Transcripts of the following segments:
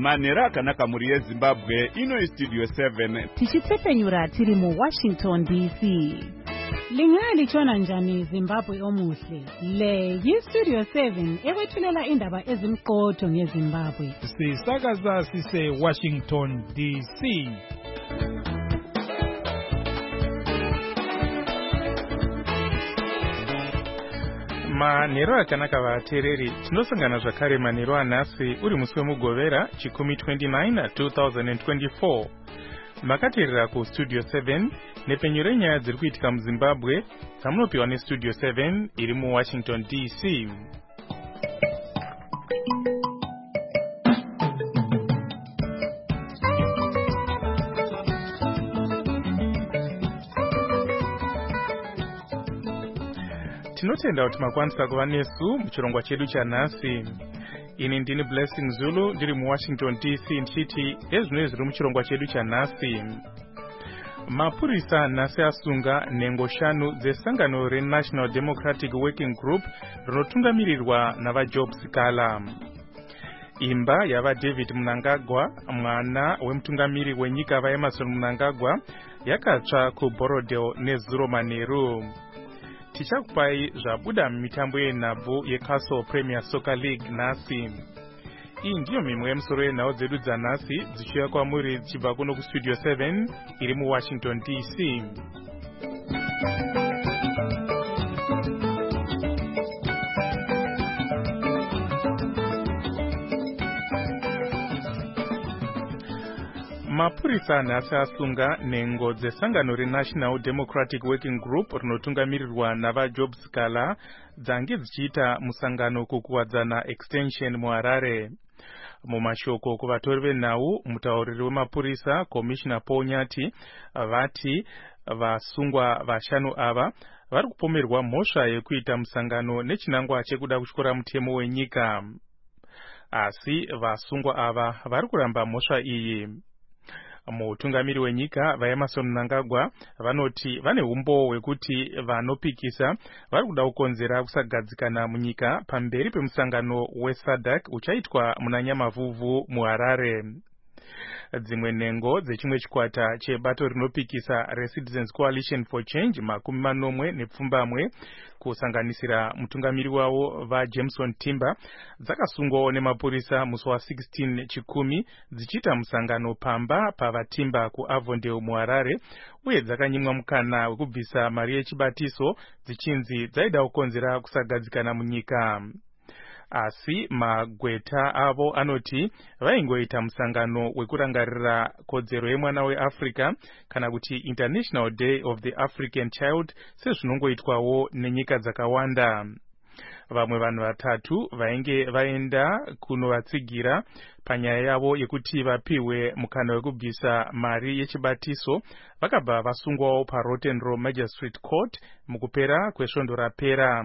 Manhero akanaka muri yeZimbabwe, ino Studio 7. Tichitsepenyura tiri mu Washington DC. Lingalichona njani Zimbabwe omuhle? Le yi-Studio 7 ekwethulela indaba ezimqotho ngeZimbabwe. Sisakaza sise Washington DC. Manhero akanaka vateereri, tinosangana zvakare manhero anhasi uri musi wemugovera chikumi 29 2024. Makateerera kuStudio 7 nepenyu renyaya dziri kuitika muZimbabwe dzamunopiwa neStudio 7 iri muWashington DC. Tinotenda kuti makwanisa kuva nesu muchirongwa chedu chanhasi. Ini ndini Blessing Zulu ndiri muWashington DC ndichiti ezvino zviri muchirongwa chedu chanhasi. Mapurisa nhasi asunga nhengo 5 dzesangano reNational Democratic Working Group rinotungamirirwa navaJob Sikala. Imba yava David Mnangagwa, mwana wemutungamiri wenyika vaEmmerson Mnangagwa, yakatsva kuBorodale nezuro manheru. Tichakupai zvabuda mitambo yenhabvu yeCastle Premier Soccer League nhasi. Iyi ndiyo mimwe yemusoro yenhau dzedu dzanhasi dzichiuya kwamuri dzichibva kuno kuStudio 7 iri muWashington DC. Mapurisa nhasi asunga nhengo dzesangano reNational Democratic Working Group rinotungamirirwa navaJob Sikala dzange dzichiita musangano kukuwadzana extension muHarare. Mumashoko kuvatori venhau, mutauriri wemapurisa Commissioner Paul Nyati vati vasungwa vashanu ava vari kupomerwa mhosva yekuita musangano nechinangwa chekuda kutyora mutemo wenyika. Asi vasungwa ava vari kuramba mhosva iyi. Mutungamiri wenyika vaEmmerson Mnangagwa vanoti vane umbo hwekuti vanopikisa vari kuda kukonzera kusagadzikana munyika pamberi pemusangano weSADC uchaitwa muna Nyamavhuvhu muHarare. Dzimwe nhengo dzechimwe chikwata chebato rinopikisa reCitizens Coalition for Change 40 kusanganisira mutungamiri wavo vaJameson Timber dzakasungwawo nemapurisa musi wa16 chikumi dzichiita musangano pamba pavaTimber kuAvondale muHarare uye dzakanyimwa mukana wekubvisa mari yechibatiso dzichinzi dzaida kukonzera kusagadzikana munyika. Asi magweta avo anoti vaingoita musangano wekurangarira kodzero yemwana weAfrica kana kuti International Day of the African Child sezvinongoitwawo nenyika dzakawanda. Vamwe vanhu vatatu vainge vaenda kunovatsigira panyaya yavo yekuti vapiwe mukana wekubvisa mari yechibatiso vakabva vasungwawo paRotten Row Magistrate Court mukupera kwesvondo rapera.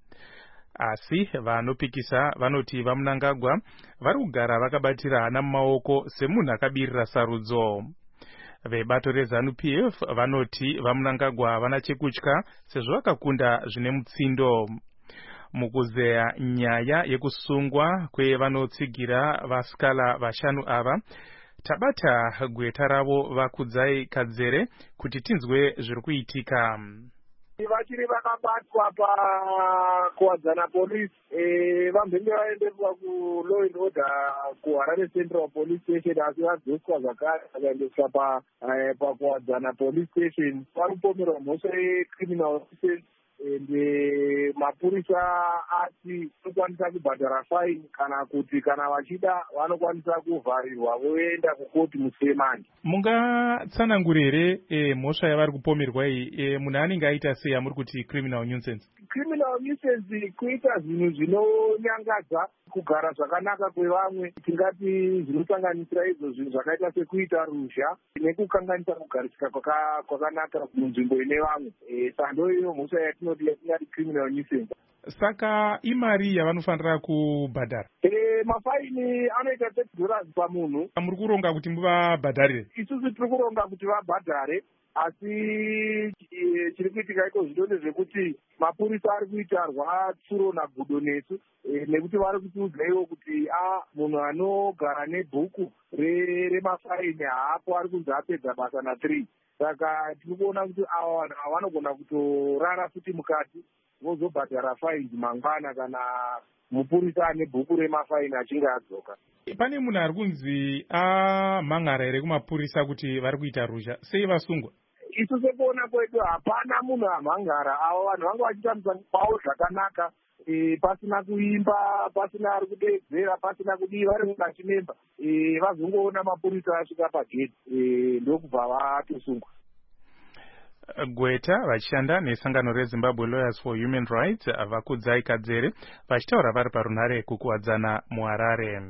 Asi vanopikisa vanoti vaMnangagwa vari kugara vakabatira hana mumaoko semunhu akabirira sarudzo. Vebato reZANU-PF vanoti vaMnangagwa havana chekutya sezvo vakakunda zvine mutsindo. Mukuzeya nyaya yekusungwa kwevanotsigira vasikala vashanu ava, tabata gweta ravo Vakudzai Kadzere kuti tinzwe zviri kuitika. Vachiri vakabatwa pakuwadzana polisi vambenge vaendeswa kuLaw and Order kuHarare Central Police Station asi vadzoswa zvakare vakaendeswa pakuwadzana police station. Vari kupomerwa mhosva yecriminal offense ende mapurisa ati vanokwanisa kubhadhara fine kana kuti kana vachida vanokwanisa kuvharirwa voenda kukoti musemani. Mungatsanangura here mhosva yavari kupomerwa iyi munhu anenge aita sei amuri kuti criminal nuisance? Criminal nuisance kuita zvinhu zvinonyangadza, kugara zvakanaka kwevamwe, tingati zvinosanganisira izvo zvinhu zvakaita sekuita ruzha nekukanganisa kugarisika kwakanaka munzvimbo ine vamwe. Sando iyo mhosva yatingati criminal nuisance. Saka imari yavanofanira kubhadhara? Mafaini anoita $30 pamunhu. Muri kuronga kuti muvabhadharire? Isusu tiri kuronga kuti vabhadhare. asi chiri kuitika iko zvino ndezvekuti mapurisa ari kuita rwatsuro nagudo nesu nekuti vari kutiudzaiwo kuti munhu anogara nebhuku remafaini haapo ari kunzi apedza basa na3. Saka tiri kuona kuti ava vanhu vanogona kutorara futi mukati vozobhadhara faini mangwana kana mupurisa ane bhuku remafaini achinge adzoka. Pane munhu ari kunzi amhan'ara here kumapurisa kuti vari kuita rusha, sei vasungwa? Isu sekuona kwedu hapana munhu amhan'ara. Avo vanhu vanga vachiita musango wavo zvakanaka, pasina kuimba, pasina ari kudedzera, pasina kudii, vari mukachimemba. Vazongoona mapurisa asvika pagedhi ndokubva vatosungwa. Gweta vachishanda nesangano reZimbabwe Lawyers for Human Rights vakudzai Kadzere vachitaura vari parunhare kukuwadzana muHarare.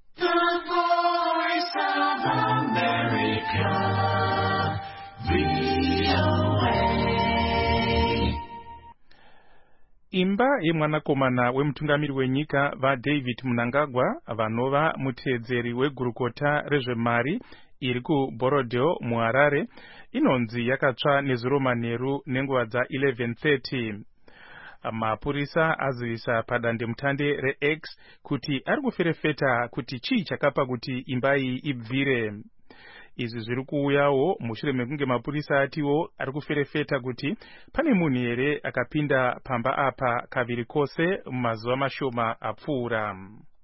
Imba yemwanakomana wemutungamiri wenyika vaDavid Mnangagwa vanova muteedzeri wegurukota rezvemari iri kuBorodeo muHarare inonzi yakatsva nezuro manheru nenguva dza11:30. Mapurisa azivisa padandemutande reX kuti ari kuferefeta kuti chii chakapa kuti imba iyi ibvire. Izvi zviri kuuyawo mushure mekunge mapurisa atiwo ari kuferefeta kuti pane munhu here akapinda pamba apa kaviri kose mumazuva mashoma apfuura.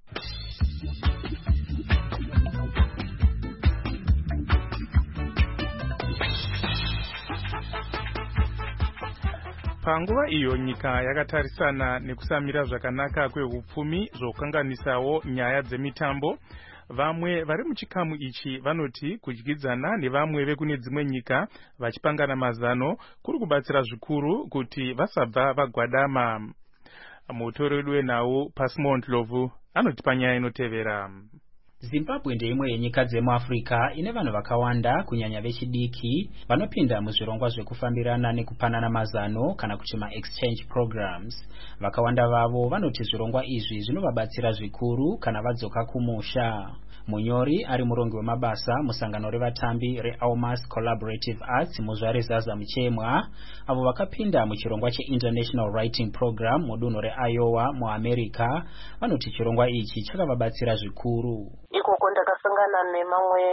Panguva iyo nyika yakatarisana nekusamira zvakanaka kwehupfumi zvokanganisawo nyaya dzemitambo, vamwe vari muchikamu ichi vanoti kudyidzana nevamwe vekune dzimwe nyika vachipangana mazano kuri kubatsira zvikuru kuti vasabva vagwadama. Mutori wedu wenhau Pasimon Lovu anoti panyaya inotevera. Zimbabwe ndeimwe yenyika dzemuAfrica ine vanhu vakawanda kunyanya vechidiki vanopinda muzvirongwa zvekufambirana nekupanana mazano kana kuti ma-exchange programs. Vakawanda vavo vanoti zvirongwa izvi zvinovabatsira zvikuru kana vadzoka kumusha. Munyori ari murongi wemabasa musangano revatambi reAumas Collaborative Arts muzvare Zaza Muchemwa, avo vakapinda muchirongwa cheInternational Writing Program mudunhu reIowa muAmerica, vanoti chirongwa ichi chakavabatsira zvikuru. Ikoko ndakasangana nevamwe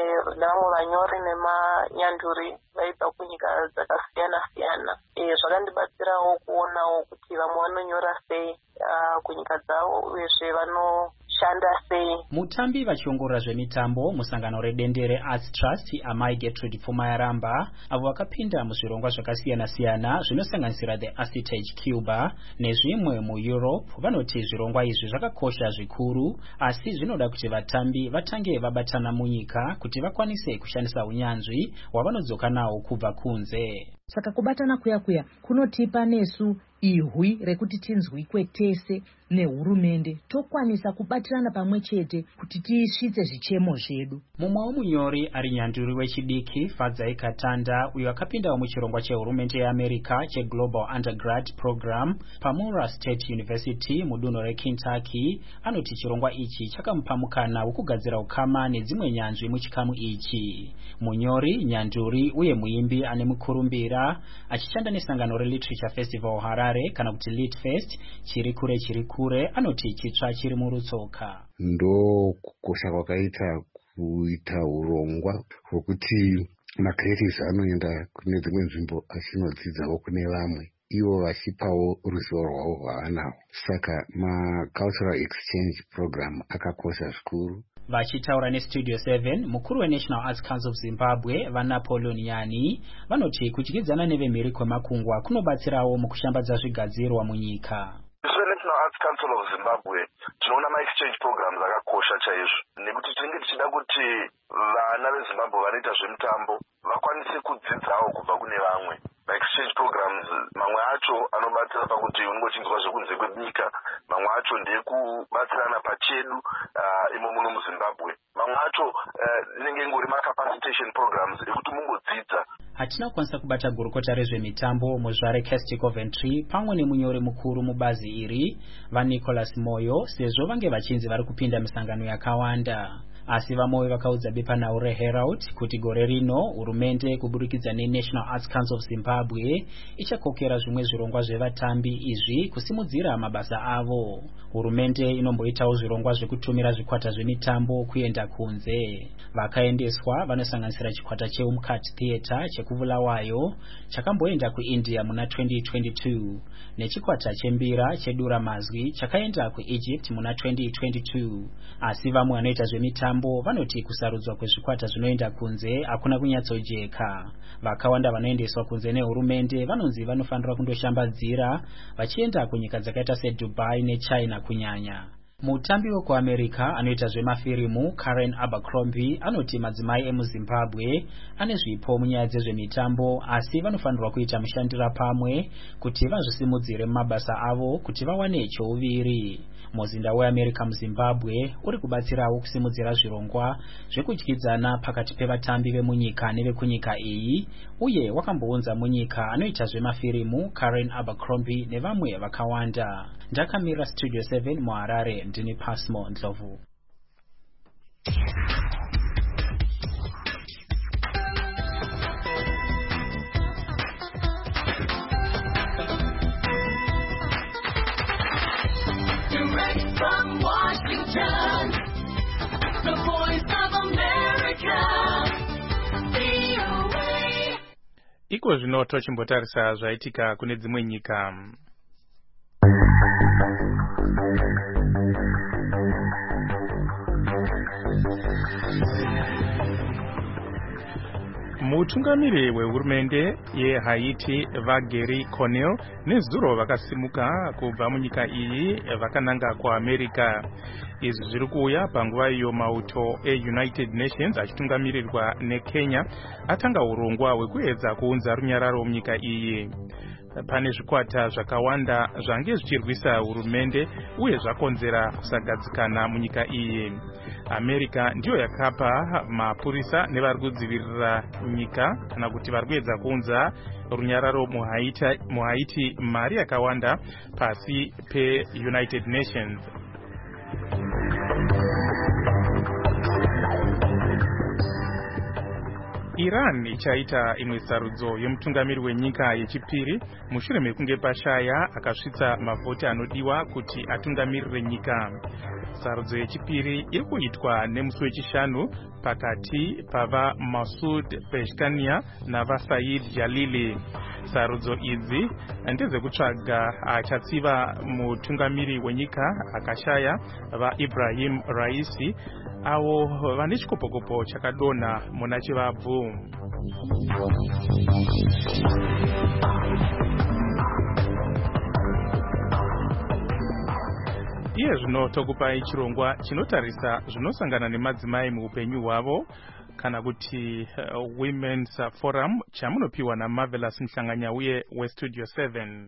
vanyori nemanyanduri vaibva kunyika dzakasiyana-siyana. Zvakandibatsirawo kuonawo kuti vamwe vanonyora sei kunyika dzavo uyezve vanoshanda sei. Mutambi vachiongorora zvemitambo musangano redendere Arts Trust Amai Gertrude Pfumayaramba, avo vakapinda muzvirongwa zvakasiyana-siyana zvinosanganisira the Arcitage Cuba nezvimwe muEurope, vanoti zvirongwa izvi zvakakosha zvikuru, asi zvinoda kuti vatambi vatange vabatana munyika kuti vakwanise kushandisa unyanzvi hwavanodzoka nawo kubva kunze. Saka kubatana kuya kunotipa nesu ihwi rekuti tinzwikwe tese nehurumende tokwanisa kubatirana pamwe chete kuti tisvitse zvichemo zvedu. Mumwe munyori ari nyanduri wechidiki Fadzai Katanda uyo akapindawo muchirongwa chehurumende yeAmerica cheGlobal Undergrad Program paMurray State University mudunhu reKentucky, anoti chirongwa ichi chakamupa mukana wokugadzira ukama nedzimwe nyanzvi muchikamu ichi. Munyori, nyanduri uye muimbi ane mukurumbira achishanda nesangano reLiterature Festival Harare kana kuti LitFest chiri kure anoti chitsva chiri murutsoka. Ndo kukosha kwakaita kuita urongwa hwokuti macreatives anoenda kune dzimwe nzvimbo achinodzidzawo kune vamwe, ivo vachipawo ruzivo rwavo rwavanawo. Saka ma-cultural exchange program akakosha zvikuru. Vachitaura neStudio 7, mukuru weNational Arts Council of Zimbabwe vaNapoleon Nyani vanoti kudyidzana nevemhiri kwemakungwa kunobatsirawo mukushambadza zvigadzirwa munyika. National Arts Council of Zimbabwe tinoona ma-exchange programs akakosha chaizvo, nekuti tinenge tichida kuti vana veZimbabwe vanoita zvemitambo vakwanise kudzidzawo kubva kune vamwe. Ma-exchange programs mamwe acho anobatsira pakuti unongochinzwa zvekunze kwenyika, mamwe acho ndekubatsirana pachedu imo muno muZimbabwe, mamwe acho inenge ingori ma-capacitation programs ekuti mungodzidza. Hatina kukwanisa kubata gurukota rezvemitambo muzvare Casti Coventry pamwe nemunyori mukuru mubazi iri vaNicholas Moyo sezvo vange vachinzi vari kupinda misangano yakawanda. asi vamwe vakaudza bepanhau Herald kuti gore rino hurumende kuburikidza neNational Arts Council of Zimbabwe ichakokera zvimwe zvirongwa zvevatambi izvi kusimudzira mabasa avo. Hurumende inomboitawo zvirongwa zvekutumira zvikwata zvemitambo kuenda kunze. Vakaendeswa vanosanganisira chikwata cheUmkati Theatre chekubulawayo chakamboenda kuIndia muna 2022 nechikwata chembira chedura mazwi chakaenda kuEgypt muna 2022. Asi vamwe vanoita zvemitambo vanoti kusarudzwa kwezvikwata zvinoenda kunze hakuna kunyatsojeka. Vakawanda vanoendeswa kunze nehurumende vanonzi vanofanira kundoshambadzira vachienda kunyika dzakaita seDubai neChina kunyanya. Mutambi wekuAmerica anoita zvemafirimu Karen Abercrombie anoti madzimai emuZimbabwe ane zvipo munyaya dzezvemitambo asi vanofanirwa kuita mushandira pamwe kuti vazvisimudzire mabasa avo kuti vawane chouviri. Muzinda weAmerica muZimbabwe uri kubatsirawo kusimudzira zvirongwa zvekudyidzana pakati pevatambi vemunyika nevekunyika iyi, uye wakambounza munyika anoita zvemafirimu Karen Abercrombie nevamwe vakawanda. Ndakamira Studio 7 muHarare, ndini Pasmo Ndlovu. From Washington, the voice of America, VOA. Iko zvino tochimbotarisa zvaitika kune dzimwe nyika. Mutungamiri wehurumende yeHaiti vaGary Conille nezuro vakasimuka kubva munyika iyi vakananga kuAmerica. Izvi zviri kuuya panguva iyo mauto eUnited Nations achitungamirirwa neKenya atanga urongwa hwekuedza kuunza runyararo munyika iyi. Pane zvikwata zvakawanda zvange zvichirwisa hurumende uye zvakonzera kusagadzikana munyika iyi. America ndiyo yakapa mapurisa nevari kudzivirira nyika kana kuti vari kuedza kuunza runyararo muHaiti mari yakawanda pasi peUnited Nations. Iran ichaita imwe sarudzo yomutungamiri wenyika yechipiri mushure mekunge pashaya akasvitsa mavhoti anodiwa kuti atungamirire nyika. Sarudzo yechipiri iri kuitwa nemusi wechishanu pakati pava Masoud Pezeshkian nava Said Jalili. Sarudzo idzi ndedzekutsvaga achatsiva mutungamiri wenyika akashaya vaIbrahim Raisi avo vane chikopokopo chakadonha muna chivabvu. Iye zvino tokupai chirongwa chinotarisa zvinosangana nemadzimai muupenyu hwavo kana kuti Women's Forum chamunopiwa naMarvelous Mhlanganya uye weStudio 7.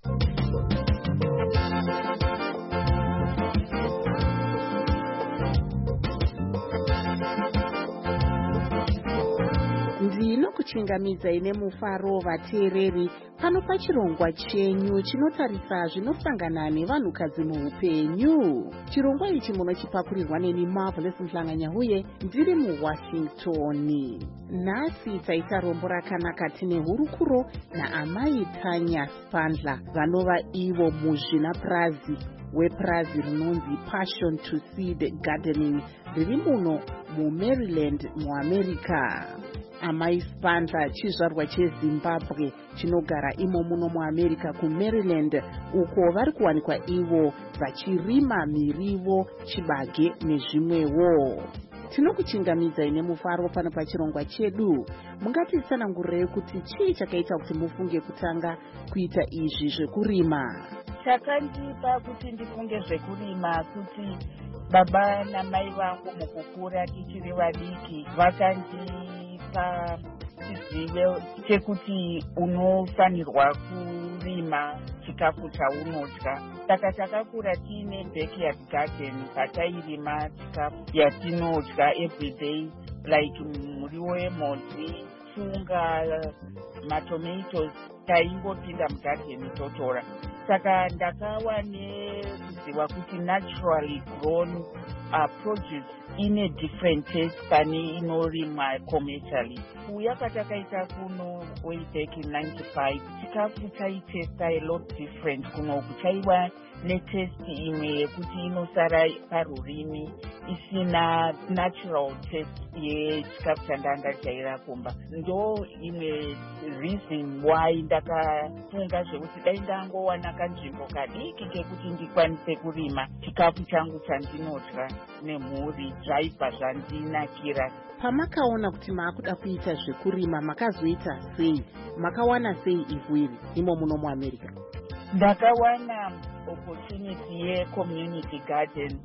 Ndinokuchingamidza ine mufaro vateereri pano pachirongwa chenyu chinotarisa zvinosangana nevanhukadzi muupenyu. Chirongwa ichi munochipakurirwa neni Marvelous Mhlanganya uye ndiri muWashington. Nhasi taita rombo rakanaka tine hurukuro naamai Tanya Spandler vanova ivo muzvinapurazi wepurazi rinonzi Passion to Seed Gardening riri muno muMaryland muAmerica. Amai Spandler chizvarwa cheZimbabwe chinogara imo muno muAmerica kuMaryland, uko vari kuwanikwa ivo vachirima mirivo, chibage nezvimwewo. Tinokuchingamidza ine mufaro pano pachirongwa chedu. Mungatitsanangurirei kuti chii chakaita kuti mufunge kutanga kuita izvi zvekurima? Chakandipa kuti ndifunge zvekurima kuti baba namai vangu mukukura tichiri vadiki vakandipa chizivo chekuti unofanirwa kurima chikafu chaunodya. Saka takakura tiine backyard garden patairima chikafu yatinodya everyday, like muriwo wemhodzi, tsunga, matomatoes, taingopinda mugarden totora. Saka ndakawa nekuziva kuti naturally grown produce ine different taste pane inorimwa commercially. Kuuya kwatakaita kuno way back in 95 chikafu chaitesta a lot different. Kuno kuchaiwa netesti imwe yekuti inosara parurimi isina natural taste yechikafu chandanga chaira kumba. Ndo imwe reason why ndakafunga zvekuti dai ndangowana kanzvimbo kadiki kekuti ndikwanise kurima chikafu changu chandinodya nemhuri zvaibva zvandinakira. Pamakaona kuti maakuda kuita zvekurima makazoita sei? Makawana sei ivhu iri imo muno muAmerica? Ndakawana opportunity ye-community garden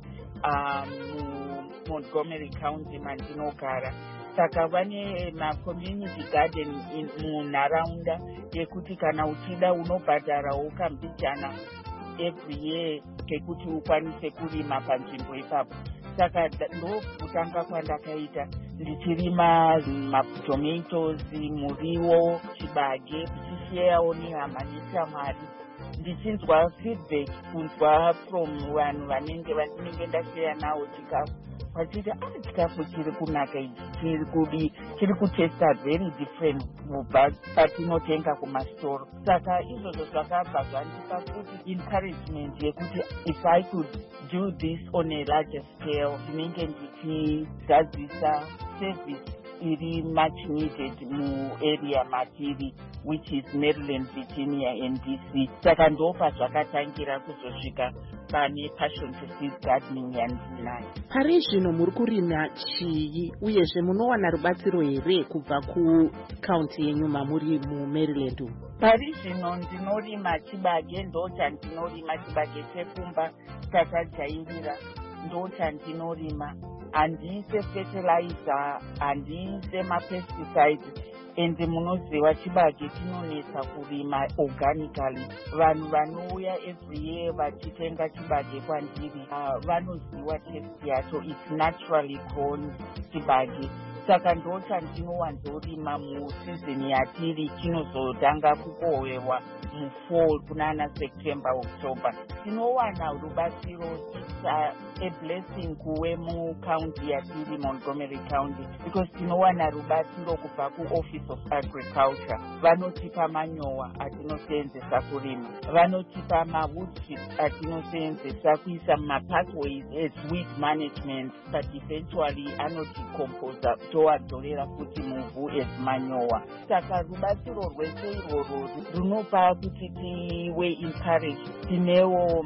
Montgomery County mandinogara. Saka vane ma-community garden munharaunda yekuti kana uchida unobhadharawo kambijana every year kekuti ukwanise kurima panzvimbo ipapo. Saka ndokutanga kwandakaita ndichirima matomatoes, muriwo, chibage, tichisheyawo nehama neshamwari. Ndichinzwa feedback kunzwa from vanhu vanenge ndasheya nawo chikafu vachiti chikafu chiri kunaka ichi chiri kutesta very different kubva patinotenga kumasitoro. Saka izvozvo zvakabva zvandipa futi encouragement yekuti if I could do this on a larger scale ndinenge ndichigadzisa service iri much needed muarea matiri which is Maryland, Virginia and DC. Saka ndopa zvakatangira kuzosvika pane passion to seed gardening yandinayo. Pari zvino muri kurima chii uyezve munowana rubatsiro here kubva kukaunti yenyu mamuri muMaryland? Pari zvino ndinorima chibage, ndochandinorima chibage chekumba takajairira, ndochandinorima. Handiise fertilizer, handiise mapesticides. Ende munoziva chibage chinonetsa kurima organically. Vanhu vanouya every year vachitenga chibage kwandiri vanoziva taste yacho, it's naturally grown chibage. Saka ndochandinowanzorima musizini yatiri chinozotanga kukohwewa mufall kunana September, October. Tinowana rubatsiro, it's a blessing kuwe mucounty yatiri Montgomery County because tinowana rubatsiro kubva kuOffice of Agriculture. Vanotipa manyowa atinoseenzesa kurima, vanotipa mawood chips atinoseenzesa kuisa mumapathways as weed management, but eventually anodecomposa toadzorera futi muvhu as manyowa. Saka rubatsiro rwese irworwo runopa kuti tive encouraged. Tinewo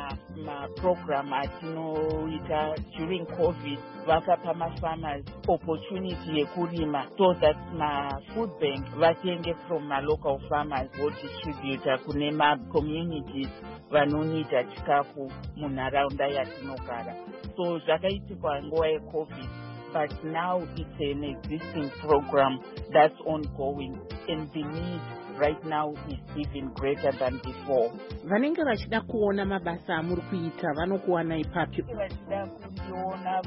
program atinoita during COVID vakapa mafarmers opportunity yekurima so that food bank vatenge from local farmers vodistributa kune communities vanonida chikafu munharaunda yatinogara. So zvakaitikwa nguva yeCovid, but now it's an existing program that's ongoing and the need right now is even greater than before. Vanenge vachida kuona mabasa amuri kuita vanokuwana ipapo? Vachida kundiona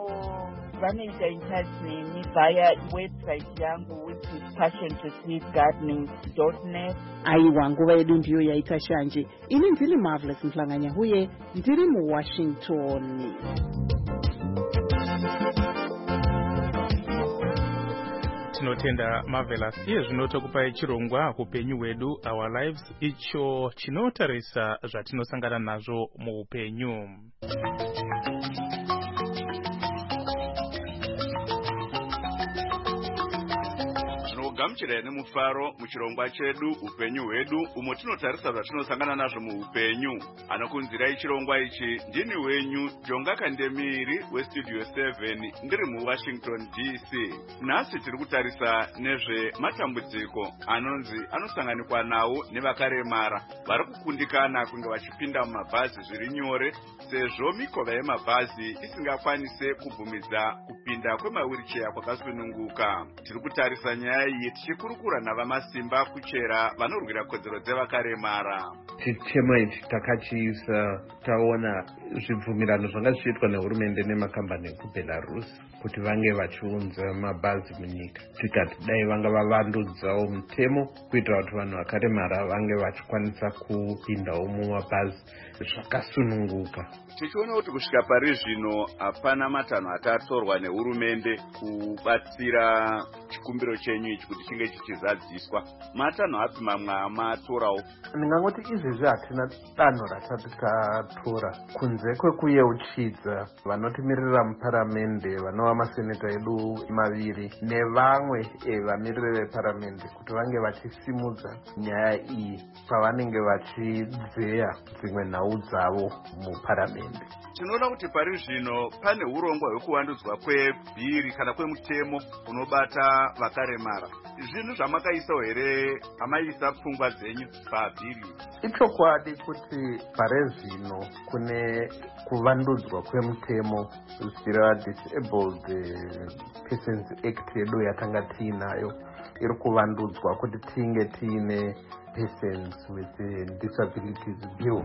vanoita in touch nemi via website yangu which is passiontoseedgardening.net. Aiwa, nguva yedu ndiyo yaita shanje. Ini ndiri Marvelous Mhlanganya huye ndiri muWashington. Tinotenda Marvelous iye zvinotokupai chirongwa upenyu hwedu, our lives, icho chinotarisa zvatinosangana nazvo muupenyu. Gamuchira nemufaro muchirongwa chedu upenyu hwedu umo tinotarisa zvatinosangana nazvo muupenyu. Anokunzirai chirongwa ichi ndini wenyu Jonga Kandemiri westudio 7 ndiri muWashington DC. Nhasi tiri kutarisa nezve matambudziko anosanganikwa nawo nevakaremara vari kukundikana kunge vachipinda mumabhazi zviri nyore sezvo mikova yemabhazi isingakwanise kubvumidza kupinda kwemawheelchair kwakasununguka. Tiri kutarisa nyaya iyi iyi tichikurukura navamasimba kuchera vanorwira kodzero dzevakaremara. Chichemo ichi takachiisa taona zvibvumirano zvanga zvichiitwa nehurumende nemakambani ekuBelarus kuti vange vachiunza mabhazi munyika. Tikati dai vanga vavandudzawo mutemo kuitira kuti vanhu vakaremara vange vachikwanisa kupindawo mumabhazi zvakasununguka. Tichiona kuti kusvika pari zvino hapana matanho atatorwa nehurumende kubatsira chikumbiro chenyu ichi kuti chinge chichizadziswa. Matanho api mamwe amatorawo? Ndingangoti izvezvi hatina danho rasati tatora kunze kwekuyeuchidza vanotimirira muparamende vanova maseneta edu maviri nevamwe vamiriri veparamende kuti vange vachisimudza nyaya iyi pavanenge vachidzeya dzimwe nhau dzavo muparamende. Tinoda kuti pari zvino pane urongwa hwekuvandudzwa kwebhiri kana kwemutemo unobata vakaremara. Zvinhu zvamakaisa here hamaisa pfungwa dzenyu pabhiri? Ichokwadi kuti pare zvino kune kuvandudzwa kwemutemo zvireva Disabled Persons Act yedu yatanga tiinayo iri kuvandudzwa kuti tinge tiine Persons with Disabilities Bill.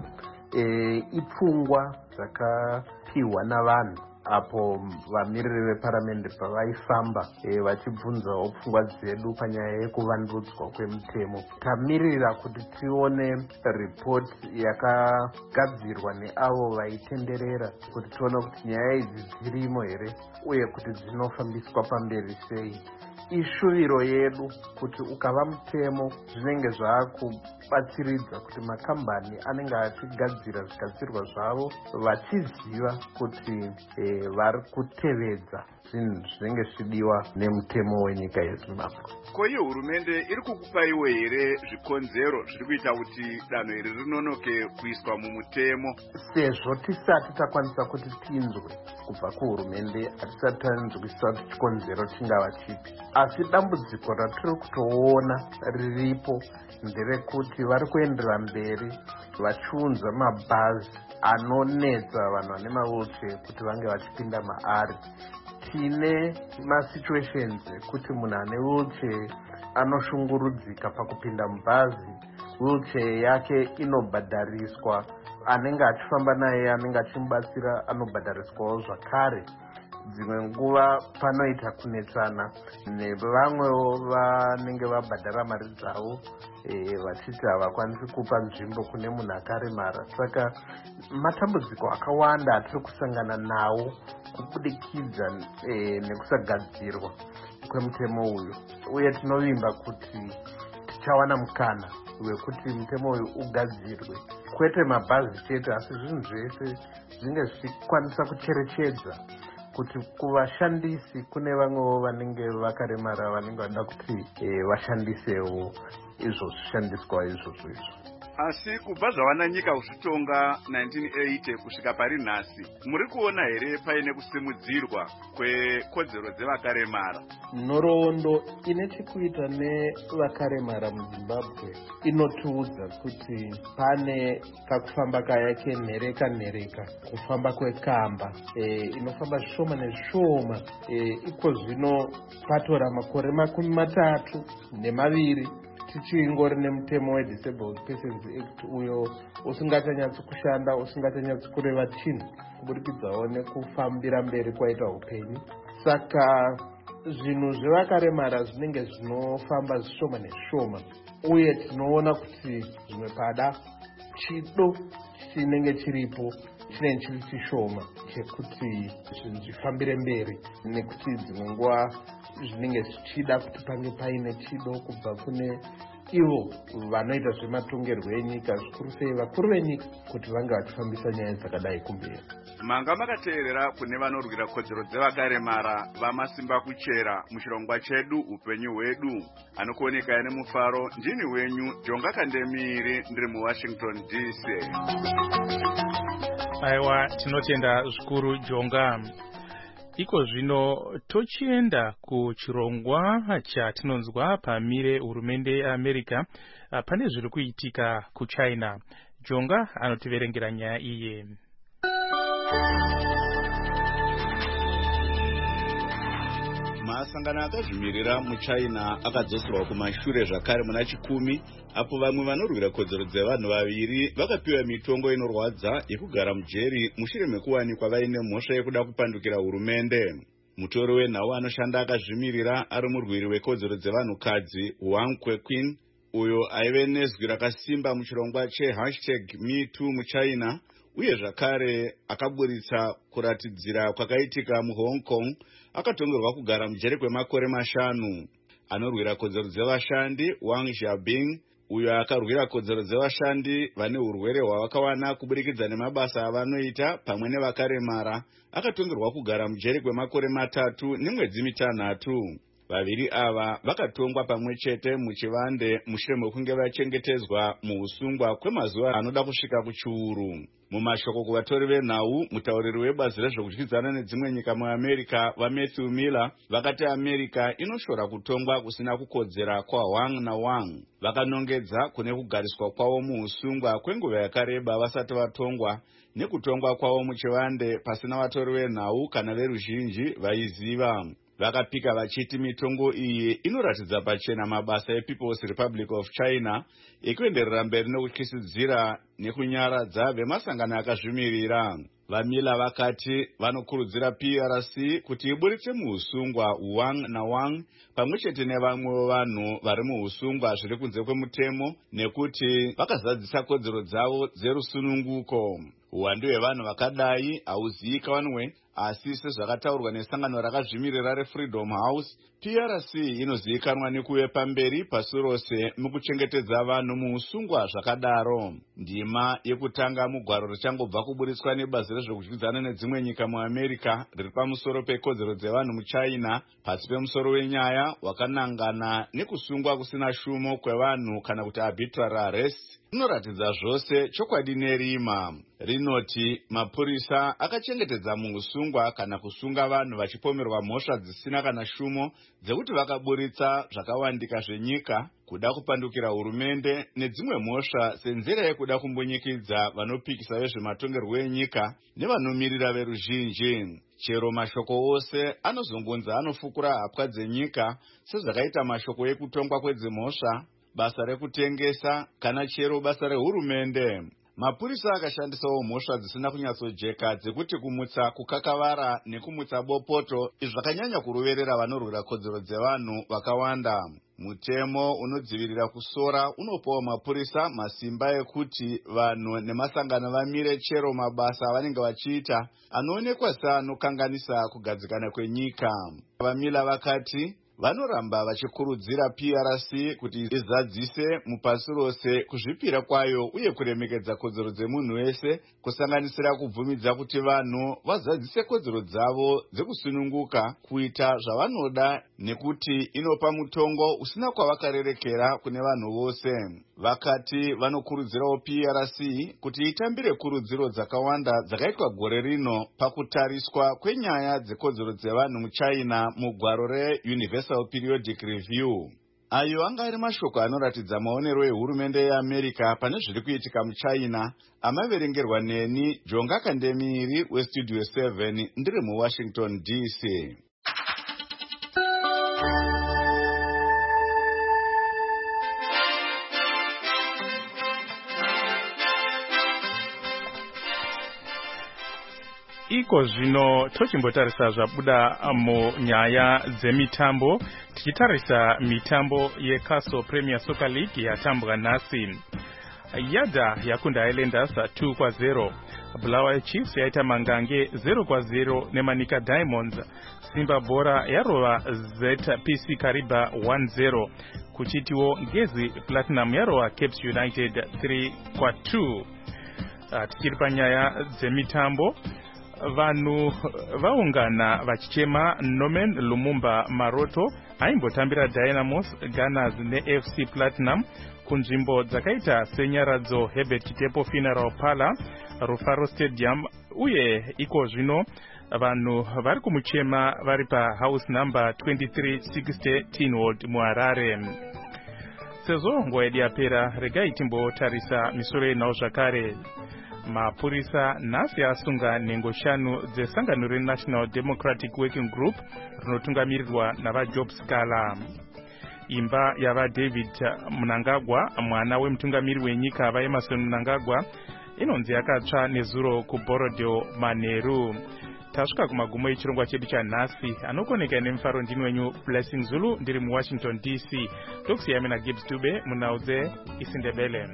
Ipfungwa dzakapiwa navanhu apo vamiriri veparamende pavaifamba vachibvunzawo pfungwa dzedu panyaya yekuvandudzwa kwemutemo. Tamirira kuti tione ripoti yakagadzirwa neavo vaitenderera kuti tione kuti nyaya idzi dzirimo here uye kuti dzinofambiswa pamberi sei. Ishuviro yedu kuti ukava mutemo zvinenge zvaakubatsiridza kuti makambani anenge achigadzira zvigadzirwa zvavo vachiziva kuti vari kutevedza zvinhu zvinenge zvichidiwa nemutemo wenyika yeZimbabwe. Ko iyo hurumende iri kukupaiwo here zvikonzero zviri kuita kuti danho iri rinonoke kuiswa mumutemo? Sezvo tisati takwanisa kuti tinzwe kubva kuhurumende, hatisati tanzwisisa kuti chikonzero chingava chipi. Asi dambudziko ratiri kutoona riripo nderekuti vari kuendera mberi vachiunza mabhazi anonetsa vanhu vane mawheelchair kuti vange vachipinda maari. Tine masituations ekuti munhu ane wheelchair anoshungurudzika pakupinda mubhazi, wheelchair yake inobhadhariswa, anenge achifamba naye anenge achimubatsira anobhadhariswawo zvakare. Dzimwe nguva panoita kunetsana nevamwewo vanenge vabhadhara mari dzavo vachiti havakwanisi kupa nzvimbo kune munhu akaremara. Saka matambudziko akawanda atiri kusangana nawo kubudikidza nekusagadzirwa kwemutemo uyu, uye tinovimba kuti tichawana mukana wekuti mutemo uyu ugadzirwe, kwete mabhazi chete asi zvinhu zvese zvinge zvichikwanisa kucherechedza kuti kuvashandisi kune vamwewo vanenge vakaremara vanenge vada kuti vashandisewo izvo zvishandiswa izvozvo izvo. Asi kubva zvavana nyika kuzvitonga 1980 kusvika pari nhasi, muri kuona here paine kusimudzirwa kwekodzero dzevakaremara? Nhoroondo ine chekuita nevakaremara muZimbabwe inotiudza kuti pane kakufamba kayake nhereka kufamba kwekamba inofamba zvishoma nezvishoma. Iko zvino patora makore 32 tichingori nemutemo weDisabled Persons Act uyo usingachanyatsi kushanda, usingachanyatsi kureva chinhu kubudikidzawo nekufambira mberi kwaita upenyu. Saka zvinhu zvevakaremara zvinenge zvinofamba zvishoma nezvishoma, uye tinoona kuti zvimwe pada chido chinenge chiripo chinenge chiri chishoma chekuti zvinhu zvifambire mberi, nekuti dzimwe nguva zvinenge zvichida kuti pange paine chido kubva kune ivo vanoita zvematongerwo enyika, zvikuru sei vakuru venyika, kuti vange vachifambisa nyaya dzakadai kumberi. Manga makateerera kune vanorwira kodzero dzevakaremara vamasimba kuchera muchirongwa chedu upenyu hwedu. Anokuoneka nemufaro ndini wenyu Jonga Kandemiri, ndiri muWashington DC. Aiwa, tinotenda zvikuru Jonga. Iko zvino tochienda kuchirongwa chatinonzwa pamire hurumende yeAmerica pane zviri kuitika kuChina. Jonga anotiverengera nyaya iye. masangano akazvimirira muchina akadzoserwa kumashure zvakare muna chikumi, apo vamwe vanorwira kodzero dzevanhu vaviri vakapiwa mitongo inorwadza yekugara mujeri mushure mekuwanikwa vaine mhosva yekuda kupandukira hurumende. Mutori wenhau anoshanda akazvimirira ari murwiri wekodzero dzevanhukadzi Wang Kwekwin, uyo aive nezwi rakasimba muchirongwa #MeToo muchina, uye zvakare akaburitsa kuratidzira kwakaitika muHong Kong, akatongerwa kugara mujeri kwemakore 5. Anorwira kodzero dzevashandi Wang Xiaobing, uyo akarwira kodzero dzevashandi vane urwere hwavakawana kuburikidza nemabasa avanoita pamwe nevakaremara, akatongerwa kugara mujeri kwemakore 3 nemwedzi 6. Vaviri ava vakatongwa pamwe chete muchivande mushure mekunge vachengetedzwa muusungwa kwemazuva anoda kusvika kuchiuru. Mumashoko kuvatori venhau, mutauriri webazi rezvekudyidzana nedzimwe nyika muAmerica vaMatthew Miller vakati America inoshora kutongwa kusina kukodzera kwaWang naWang. Vakanongedza kune kugariswa kwavo muusungwa kwenguva yakareba vasati vatongwa, nekutongwa kwavo muchivande pasina vatori venhau kana veruzhinji vaiziva. Vakapika vachiti mitongo iyi inoratidza pachena mabasa ePeople's Republic of China ekuenderera mberi nekutyisidzira nekunyaradza vemasangano akazvimirira. Vamila vakati vanokurudzira PRC kuti iburitse muusungwa Wang naWang pamwe chete nevamwe vanhu vari muusungwa zviri kunze kwemutemo, nekuti vakazadzisa kodzero dzavo dzerusununguko. Uwandu hwevanhu vakadai hauzivikanwe, asi sezvakataurwa nesangano rakazvimirira reFreedom House, PRC inozivikanwa nekuve pamberi pasi rose mukuchengetedza vanhu muusungwa zvakadaro. Ndima yekutanga mugwaro richangobva kuburitswa nebazi rezvekudyidzana nedzimwe nyika muAmerica riri pamusoro pekodzero dzevanhu muchina, pasi pemusoro wenyaya wakanangana nekusungwa kusina shumo kwevanhu kana kuti arbitrary arrest, inoratidza zvose chokwadi nerima. Rinoti mapurisa akachengetedza muusungwa kana kusunga vanhu vachipomerwa mhosva dzisina kana shumo dzekuti vakaburitsa zvakawandika zvenyika, kuda kupandukira hurumende nedzimwe mhosva senzira yekuda kumbunyikidza vanopikisa vezvematongerwo enyika nevanomirira veruzhinji. Chero mashoko ose anozongonza anofukura hapwa dzenyika, sezvakaita mashoko ekutongwa kwedzimhosva, basa rekutengesa kana chero basa rehurumende. Mapurisa akashandisawo mhosva dzisina kunyatsojeka dzekuti kumutsa kukakavara nekumutsa bopoto, izvi zvakanyanya kuroverera vanorwira kodzero dzevanhu vakawanda. Mutemo unodzivirira kusora unopawo mapurisa masimba ekuti vanhu nemasangano vamire chero mabasa avanenge vachiita anoonekwa seanokanganisa kugadzikana kwenyika. Vamila vakati vanoramba vachikurudzira PRC kuti izadzise mupasi rose kuzvipira kwayo uye kuremekedza kodzero dzemunhu wese, kusanganisira kubvumidza kuti vanhu vazadzise kodzero dzavo dzekusununguka kuita zvavanoda, nekuti inopa mutongo usina kwavakarerekera kune vanhu vose. Vakati vanokurudzirawo PRC kuti itambire kurudziro dzakawanda dzakaitwa gore rino pakutariswa kwenyaya dzekodzero dzevanhu muchina mugwaro reUniversal Periodic Review. Ayo anga ari mashoko anoratidza maonero ehurumende yeAmerica pane zviri kuitika muchina, amaverengerwa neni Jonga Kandemiri weStudio 7 ndiri muWashington DC. Iko zvino tochimbotarisa zvabuda munyaya dzemitambo, tichitarisa mitambo yeCastle Premier Soccer League yatambwa nhasi. Yadha yakunda Highlanders 2-0, Bulawayo Chiefs yaita Mangange 0-0 nemanika Diamonds. Simba Bora yarova ZPC Kariba 1-0, kuchitiwo Ngezi Platinum yarova Cape United 3-2. Tichiri panyaya dzemitambo, vanhu vaungana vachichema Norman Lumumba Maroto aimbotambira Dynamos, Gunners neFC Platinum kunzvimbo dzakaita senyaradzo Herbert Kitepo Funeral Parlour, Rufaro Stadium, uye iko zvino vanhu vari kumuchema vari pahouse number 2360 Teenwood muHarare. Sezvo nguva yedu yapera, regai timbotarisa misoro yenhau zvakare. mapurisa nhasi asunga nhengo 5 dzesangano renational democratic working group rinotungamirirwa navajobs kala. Imba yavaDavid Mnangagwa, mwana wemutungamiri wenyika vaEmerson Mnangagwa, inonzi yakatsva nezuro kuBorodeo Maneru. Tasvika kumagumo echirongwa chedu chanhasi. Anokoneka nemufaro ndini wenyu Blessing Zulu, ndiri muWashington DC. Tokusiyami naGibbs Dube munhau dzeIsindebele.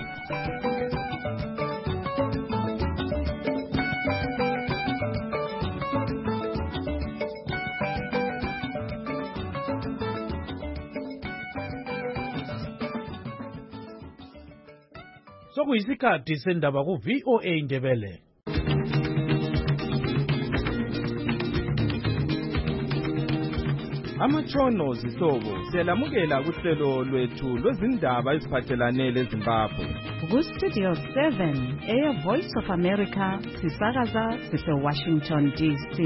Sokuyisikhathi sendaba ku-VOA Indebele. Amatshono zihlobo siyalamukela kuhlelo lwethu lwezindaba eziphathelane leZimbabwe. Ku-Studio 7 Air Voice of America sisakaza sise-Washington DC.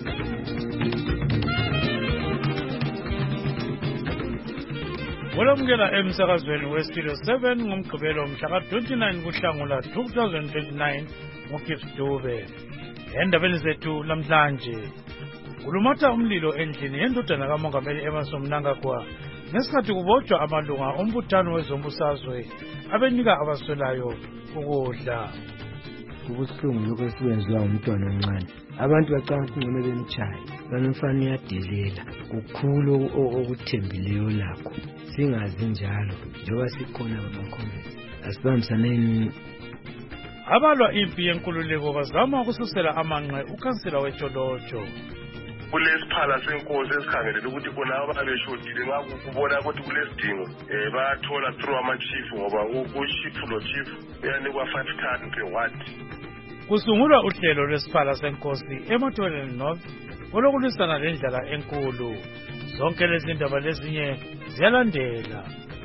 Olamukela emsakazweni we-Studio 7 ngomgqibelo mhla ka-29 kuhlangula 2029 nguGibbs Dube. Endabeni zethu namhlanje, kulumatha umlilo endlini yendodana kamongameli Emmerson Mnangagwa ngesikhathi kubotshwa amalunga ombuthano wezombusazwe abenika abaswelayo ukudla. Kubuhlungu lokho esikwenziwa umntwana omncane. Abantu bacanga ukuthi ngome bemtshaya, banomfana uyadelela. Kukhulu okuthembileyo lakho. Singazi njalo njengoba sikhona bamakhomesi. Asibambisaneni. Abalwa impi yenkululeko bazama ukususela amanqe ukhansela wetsholotsho. Kulesiphala senkosi esikhangelele ukuthi bona ababeshotile ngakubona ukuthi kulesidingo bayathola through ama-chief ngoba u-chief lo-chief uyanikwa 5 ton per ward. Kusungulwa uhlelo lwesiphala senkosi eMathweleni North olokulwisana lendlala enkulu. Zonke lezi ndaba lezinye ziyalandela.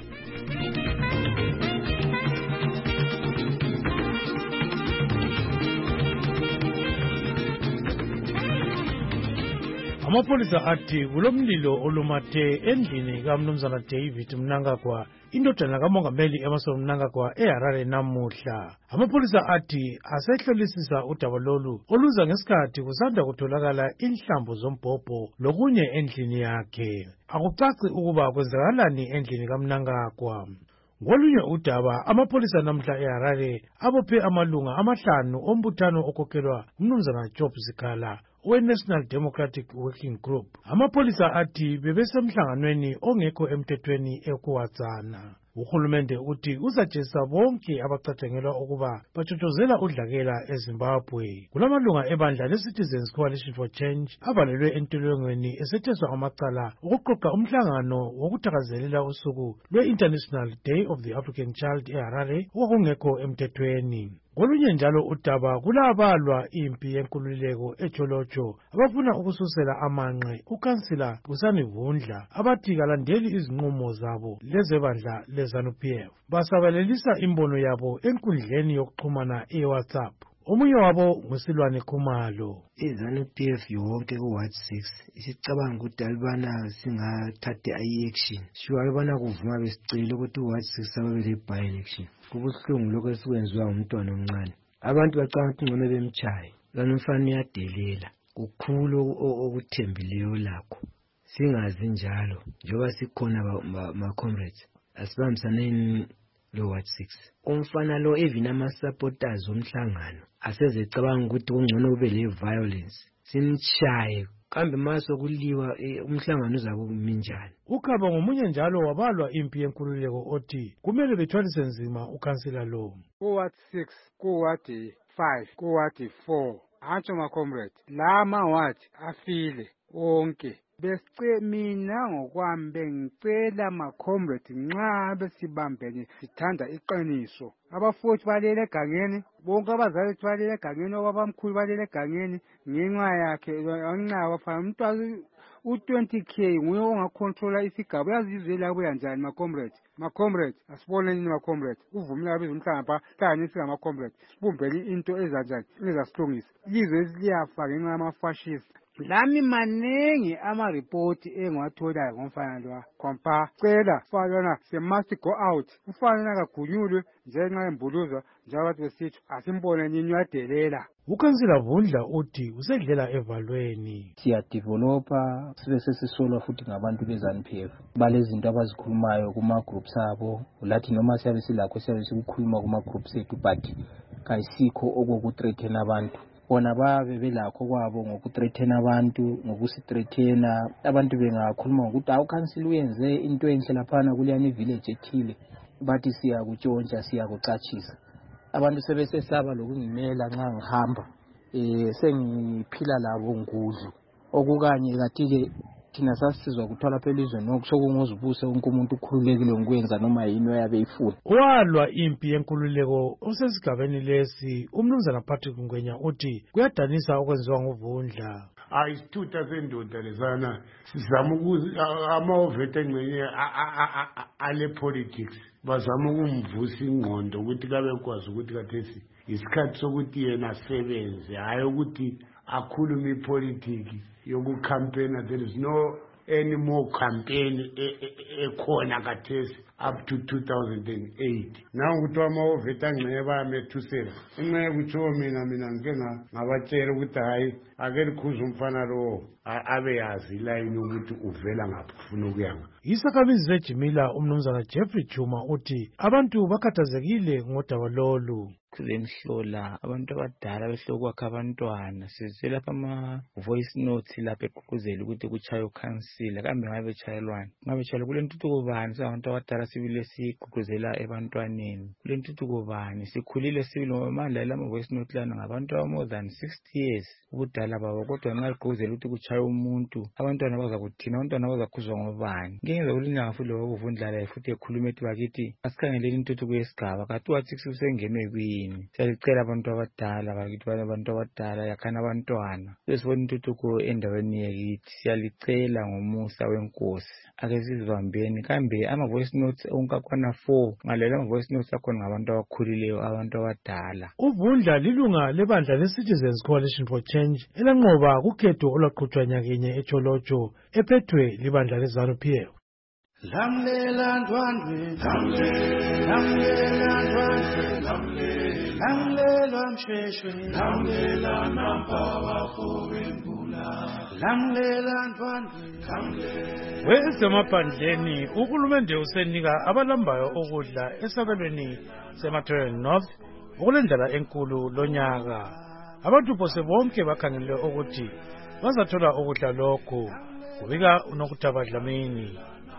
Amapolisa athi kulomlilo olumathe endlini kaMnumzana David Mnangagwa, indodana kamongameli Emmerson Mnangagwa eHarare namuhla. Amapolisa athi asehlolisisa udaba lolu oluza ngesikhathi kusanda kutholakala inhlamvu zombhobho lokunye endlini yakhe. Akucaci ukuba kwenzakalani endlini kaMnangagwa. Ngolunye udaba, amapolisa namhla eHarare abophe amalunga 5 ombuthano okhokhelwa uMnumzana Jobs Kala we-National Democratic Working Group. Amapolisa athi bebesemhlanganweni ongekho emthethweni ekuwatsana. Uhulumende uthi uzajezisa bonke abacatshangelwa ukuba batshotshozela udlakela eZimbabwe. Kulamalunga ebandla le-Citizens Coalition for Change avalelwe entolongweni esetheswa amacala ukuqoqa umhlangano wokuthakazelela usuku lwe-International Day of the African Child eHarare okungekho emthethweni. Kolunye njalo udaba kulabalwa impi yenkululeko eTsholotsho abafuna ukususela amanqe ukhansila Busani Vundla abathi kalandeli izinqumo zabo lezebandla leZANU-PF. Basabalelisa imbono yabo enkundleni yokuxhumana eWhatsApp. Omunye wabo nguSilwane Khumalo. iZANU-PF yonke ku-Ward 6 isicabanga ukuthi alibana singathatha i-action. Sho alibana kuvuma besicela ukuthi u-Ward 6 ababele by-election. Kubuhlungu lokho esikwenziwa umntwana omncane. Abantu bacanga ukuthi ngome bemtshaya, banomfana uyadelela. Kukhulu okuthembileyo lakho. Singazi njalo njengoba sikhona ma-comrades. Asibambisaneni lo-Ward 6. Umfana lo even ama-supporters omhlangano asezecabanga ukuthi kungcono kube le-violence. Simtshaye kambe maso kuliwa umhlangano uzabe kuminjani. Ukhaba ngomunye njalo wabalwa impi yenkululeko othi kumele bethwalise nzima ukhansila lo. Ku-Ward 6, ku-Ward 5, ku-Ward 4 antsho ma-comrade la ma-ward afile onke. Mina ngokwami bengicela ma-comrade nxa besibambene sithanda iqiniso. Abafuthi balele egangeni, bonke abazali balele egangeni, obabamkhulu balele egangeni ngenxa yakhe, ngenxa yabafana. Umntwana u-20K nguye ongacontrola isigaba. Uyazizwela abuya njani ma-comrade? Ma-comrade asiboneni ma-comrade. Uvumile abiza umhlangano hlangane singama-comrade. Sibumbele into ezanjani ezasilungisa. Ilizwe liyafa ngenxa yama-fascist. lami maningi ama-report engiwatholayo ngomfana lwa kwampa cela umfana se-must go out umfana akagunyulwe njenxa embuluzwa njalo bathi besithi asimbone ninywadelela. Ukhansila Vundla uthi usedlela evalweni. Siyadevelopa sibe sesisolwa futhi ngabantu be-ZANU-PF balezinto abazikhulumayo kuma-groups abo lathi noma siyabe silakho siyabe sikukhuluma kuma-groups ethu but kayisikho okokutreathena abantu. Bona babe belakho kwabo ngokutreathena abantu ngokusitreathena abantu bengakhuluma ngokuthi awukhansila uyenze into enhle laphana kuleyani village ethile bathi siyakutshontsha siyakucatshisa. Abantu sebesesaba lokungimela nxa ngihamba sengiphila labo ngudlu okukanye kathi-ke thina sasizwa kuthola phela elizweni nokusokungozibuse wonke umuntu ukhululekile ngokwenza noma yini oyabe ifuna. Walwa impi yenkululeko osesigabeni lesi umnumzana Patrick Ngwenya uthi kuyadanisa okwenziwa nguVundla. Isithutha sendoda lesana sizama ama-oveta engcenye ale politics bazama ukumvusa ingqondo ukuthi kabe kwazi ukuthi kathesi isikhathi sokuthi yena asebenze hayi ukuthi akhulume ipolitiki yokucampaigna. There is no any more campaign ekhona kathesi up to 2008. Now kuthiwa ama-oveta angcenye bayamethusela ingcenye kuthiwo mina ngike ngabatshela ukuthi hayi ake likhuze umfana lowo abe yazi ilayini ukuthi uvela ngaphi kufuna ukuyanga. Isakhamizi seJimila umnumzana Jeffrey Juma uthi abantu bakhathazekile ngodaba lolu. Kulemhlola abantu abadala behloko kwakha abantwana sizwe lapha ama-voice notes lapha eqhuquzela ukuthi kuchaye ukhansila kambe ngabe betshayelwana kulentuthuko bani sabantu abadala sibile siqhuquzela ebantwaneni kulentuthuko bani sikhulile sibile ngoba manje la ama-voice note lana ngabantu aba more than 60 years ubudala babo kodwa nxa liqhuquzela ukuthi kuchaye umuntu abantwana bazakuthina abantwana bazakhuzwa ngobani ngeke kulinyanga futhi lo kuvundlala futhi ekhuluma ethi bakithi asikhangeleni intuthuko yesigaba kathi wathi kusengenwe kuyini. Siyacela abantu abadala bakithi abantu abadala yakhana abantwana besibona intuthuko endaweni yakithi siyalicela ngomusa wenkosi ake sizibambeni kambe ama-voice notes onke akhona 4 ngalela ama-voice notes akhona ngabantu abakhulileyo abantu abadala. UVundla lilunga lebandla le-Citizens Coalition for Change elanqoba kukhetho olwaqhutshwa nyakenye eTsholotsho ephethwe libandla le-ZANU-PF. Lamlela ndwandwe lamlela ndwandwe lamlela msheshwe lamlela nampa wakho wembula lamlela ndwandwe. Wesemaphandleni uhulumende usenika abalambayo okudla esabelweni seMaterial North okulendlela enkulu lonyaka. Abantu bose bonke bakhangelwe ukuthi bazathola ukudla lokhu kubika uNokutaba Dlamini.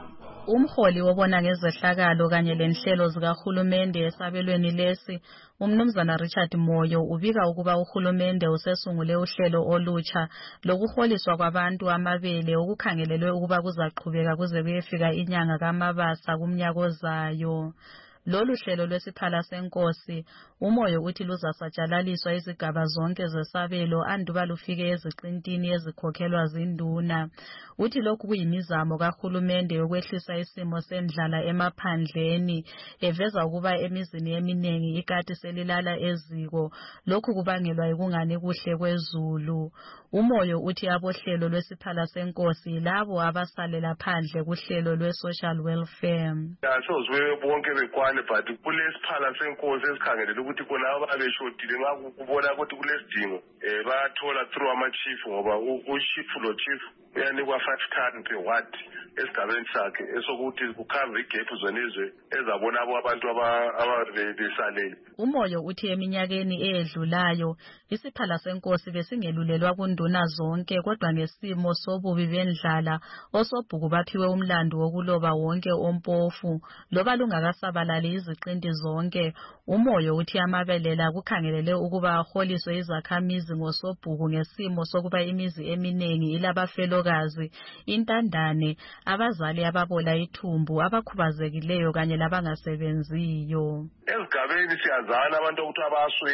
Umholi wobona ngezehlakalo kanye lenhlelo zikahulumende esabelweni lesi umnumzana Richard Moyo ubika ukuba uhulumende usesungule uhlelo olutsha lokuholiswa kwabantu amabele okukhangelelwe ukuba kuzaqhubeka kuze kuyefika inyanga kaMabasa kumnyaka ozayo. Lolu hlelo lwesiphala senkosi uMoyo uthi luzasatshalaliswa izigaba zonke zesabelo anduba lufike eziqintini ezikhokhelwa zinduna. Uthi lokhu kuyimizamo kahulumende yokwehlisa isimo sendlala emaphandleni eveza ukuba emizini eminingi ikati selilala eziko lokhu kubangelwa yikungani kuhle kwezulu. Umoyo uthi abohlelo lwesiphala senkosi labo abasalela phandle kuhlelo lwe-social welfare. Asozwe bonke bekwane but kulesiphala senkosi esikhangelele ukuthi khona ababeshotile nxa kubona ukuthi kulesidingo bayathola through ama-chief ngoba u-chief lo-chief uyanikwa 5 ton per ward esigabeni sakhe esokuthi kukhava igephu zonizwe ezabona abantu ababesalele. Umoyo uthi eminyakeni eyedlulayo isiphala senkosi besingelulelwa kunduna zonke kodwa ngesimo sobubi bendlala osobhuku baphiwe umlando wokuloba wonke ompofu loba lungakasabalali iziqinti zonke. Umoyo uthi amabelela kukhangelele ukuba aholiswe izakhamizi ngosobhuku ngesimo sokuba imizi eminengi ilabafelokazi, intandane, abazali ababola ithumbu, abakhubazekileyo kanye labangasebenziyo. Ezigabeni siyazana abantu ukuthi abaswela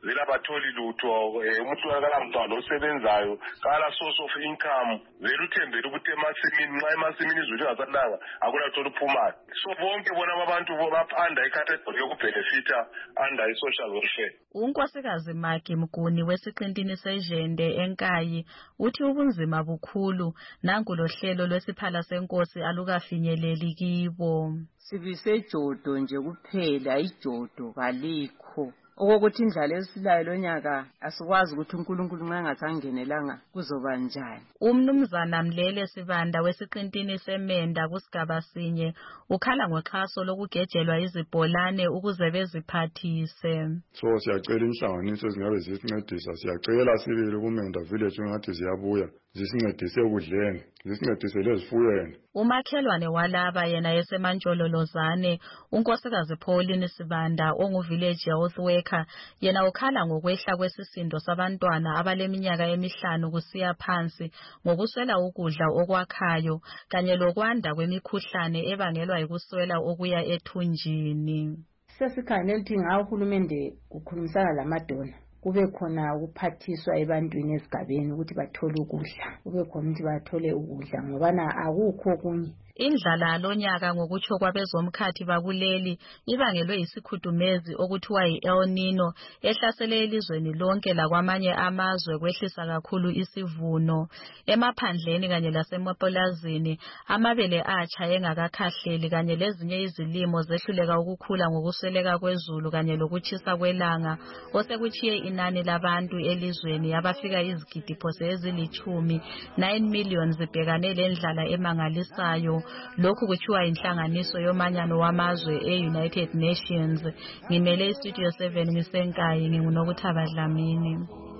vele abatholi lutho umuntu akala mntwana osebenzayo kala source of income vele uthembele ukuthi emasimini nxa emasimini izulu ingasananga akulathola uphumayo so bonke bona abantu baphanda icategory yokubenefita under i-social welfare. uNkosikazi Maggie Mguni wesiqintini seJende eNkayi uthi ubunzima bukhulu nanku lo hlelo lwesiphala senkosi alukafinyeleli kibo. Sibisejodo nje kuphela ijodo kalikho. Okokuthi indlala esilayo lonyaka asikwazi ukuthi uNkulunkulu nxa engasangenelanga kuzoba njani. Umnumzana Mlele Sibanda wesiqintini seMenda kusigaba sinye ukhala ngoxhaso lokugejelwa izibholane ukuze beziphathise. So siyacela inhlanganiso ezingabe zisincedisa, siyacela sibili kuMenda village ngathi ziyabuya zisincedise ukudleni, zisincedise lezifuyweni. Umakhelwane walaba yena esemantshololozane uNkosikazi Pauline Sibanda ongu-village health worker yena ukhala ngokwehla kwesisindo sabantwana abaleminyaka emihlanu kusiya phansi ngokuswela ukudla okwakhayo kanye lokwanda kwemikhuhlane ebangelwa yikuswela okuya ethunjini. Sesikhangela ukuthi uhulumende ukhulumisana lamadona kube khona ukuphathiswa ebantwini esigabeni ukuthi bathole ukudla, kube khona ukuthi bathole ukudla ngobana akukho okunye. Indlala lonyaka ngokutsho kwabezomkhathi bakuleli ibangelwe isikhudumezi okuthiwa yi-El Nino ehlasele elizweni lonke lakwamanye amazwe kwehlisa kakhulu isivuno. Emaphandleni kanye lasemapulazini amabele atsha engakakhahleli kanye lezinye izilimo zehluleka ukukhula ngokusweleka kwezulu kanye lokutshisa kwelanga osekutshiye inani labantu elizweni abafika izigidi phose ezilithumi 9 million zibhekane lendlala emangalisayo. Lokhu kutshiwa inhlanganiso yomanyano wamazwe e-United Nations. Ngimele iStudio 7 ngisenkayi nginguNokuthaba Dlamini.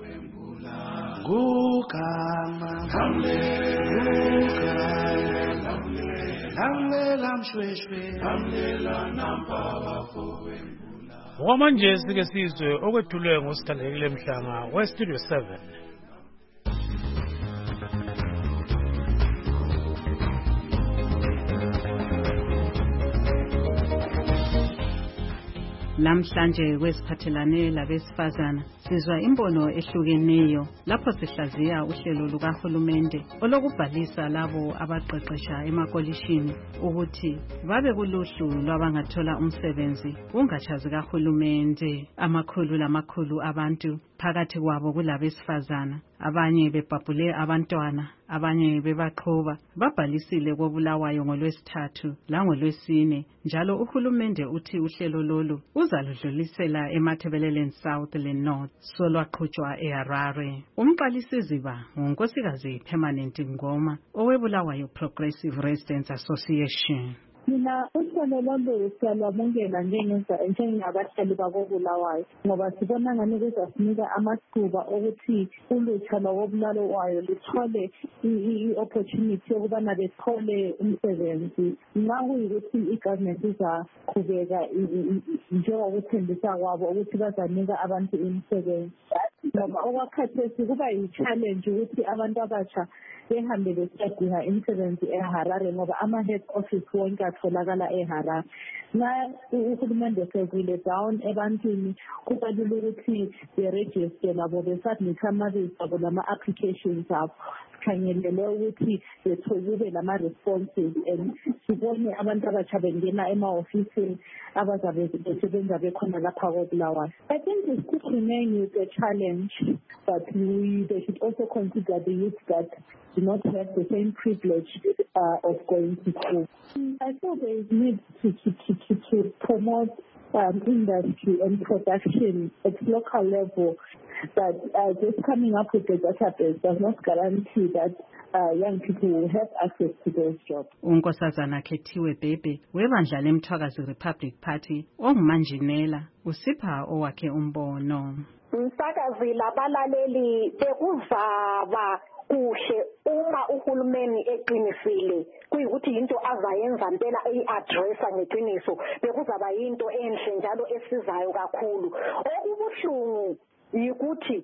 Gugama lamlela mshweshwe lamlela nampaba fowembula. Okwamanje sike sizwe okwethulwe ngosithandekile Mhlanga weStudio 7. Lamhlanje kwesiphathelane labesifazana sizwa imbono ehlukeneyo lapho sihlaziya uhlelo lukahulumende olokubhalisa labo abaqeqesha emakolishini ukuthi babe kuluhlu lwabangathola umsebenzi kungatsha zikahulumende. Amakhulu lamakhulu abantu phakathi kwabo kulabesifazana, abanye bebhabhule abantwana, abanye bebaqhoba babhalisile koBulawayo ngoLwesithathu langolwesine. Njalo uhulumende uthi uhlelo lolu uzaludlulisela eMatabeleland South le North solwaqhutshwa eHarare. Umqalisiziba nguNkosikazi Permanent Ngoma oweBulawayo Progressive Residents Association. Mina uhlelo lolu siyalwamukela njengabahlali bakoBulawayo ngoba sibona ngani kuzasinika amathuba okuthi ulutsha lwakoBulawayo luthole i-opportunity yokubana bethole umsebenzi. Nxa kuyikuthi i-government izaqhubeka njengokuthembisa kwabo ukuthi bazanika abantu imisebenzi, ngoba okwakhathesi kuba yi-challenge ukuthi abantu abatsha behambe besiyadinga imisebenzi eHarare ngoba ama-head office wonke atholakala eHarare. Nxa uhulumende sevile down ebantwini kuba lula ukuthi berejiste labo besubmit amabizo abo lama-applications abo khangelele ukuthi kube lama-responses and sibone abantu abatsha bengena ema-ofisini abazabe besebenza bekhona lapha koBulawayo. I think it could remain with a challenge, but they should also consider the youth that do not have the same privilege of going to school. I feel there is need to promote industry and production at local level, but just coming up with a database does not guarantee that young people will have access to those jobs. Unkosazana Khethiwe Bhebhe webandla leMthwakazi Republic Party ongumanjinela usipha owakhe umbono. Umsakazi labalaleli bekuzaba kuhle uma uhulumeni eqinisile kuyikuthi into azayenza impela eyi-addressa ngeqiniso bekuzaba yinto enhle njalo esizayo kakhulu. Okubuhlungu yikuthi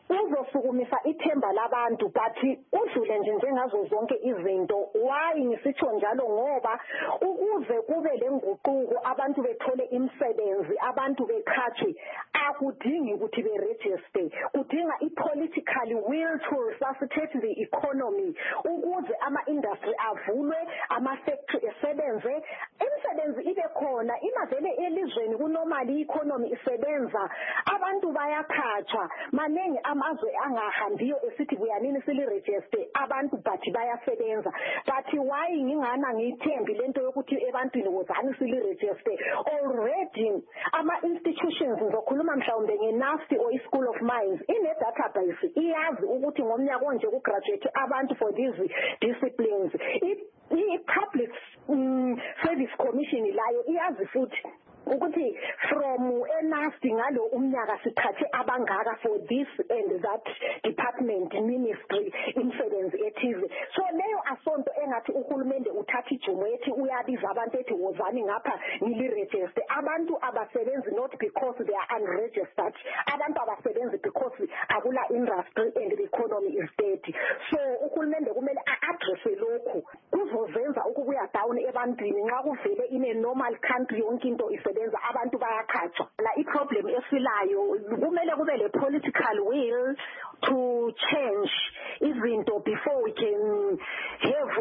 uzosukumisa ithemba labantu but udlule nje njengazo zonke izinto. Why ngisitsho njalo? Ngoba ukuze kube lenguquko abantu bethole imisebenzi, abantu beqhatshwe, akudingi ukuthi beregister, kudinga i-political will to resuscitate the economy ukuze ama-industry avulwe, ama-factory esebenze, imisebenzi ibe khona. Imavele elizweni kunomali i-economy isebenza, abantu bayakhatshwa. Maningi amazwe angahambiyo esithi buyanini siliregister abantu but bayasebenza. But why ngingana ngithembi lento yokuthi ebantwini wozani siliregister? Already ama-institutions ngizokhuluma mhlawumbe nge-NAFTI or i-School of Mines ine-database, iyazi ukuthi ngomnyaka onje kugraduate abantu for these disciplines. I-Public Service Commission layo iyazi futhi ukuthi from eNAFTI ngalo umnyaka sithathe abangaka for this and that department ministry imisebenzi ethize. So leyo asonto engathi uhulumende uthatha ijumo ethi uyabiza abantu ethi wozani ngapha ngiliregister. Abantu abasebenzi not because they are unregistered, abantu abasebenzi because akula industry and the economy is dead. So uhulumende kumele a-address lokhu kuzozenza ukubuya down ebantwini nxa kuvele in a normal country yonke into isebenza abantu bayakhatshwa. La i-problem esilayo kumele kube le political will to change izinto before we can have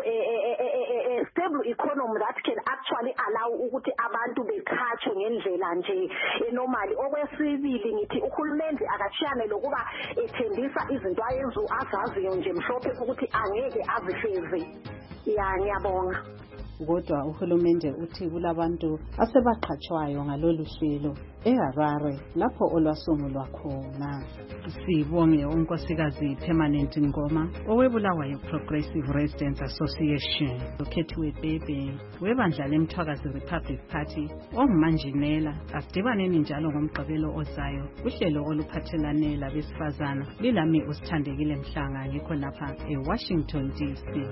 a stable economy that can actually allow ukuthi abantu bekhatshwe ngendlela nje enormally. Okwesibili ngithi uhulumende akashiyane lokuba ethembisa izinto azaziyo nje mhlophe ukuthi angeke azifeze. Ngiyabonga. Kodwa uhulumende uthi kulabantu asebaqhatshwayo ngalolu hlelo eHarare lapho olwasungulwa khona. Sibonge unkosikazi Permanent Ngoma owebulawayo Progressive Residents Association, Lokhethiwe Bhebhe webandla leMthwakazi Republic Party ongumanjinela. Asidibaneni njalo ngomgqibelo ozayo uhlelo oluphathelane labesifazana. Lilami usithandekile Mhlanga ngikho lapha eWashington DC.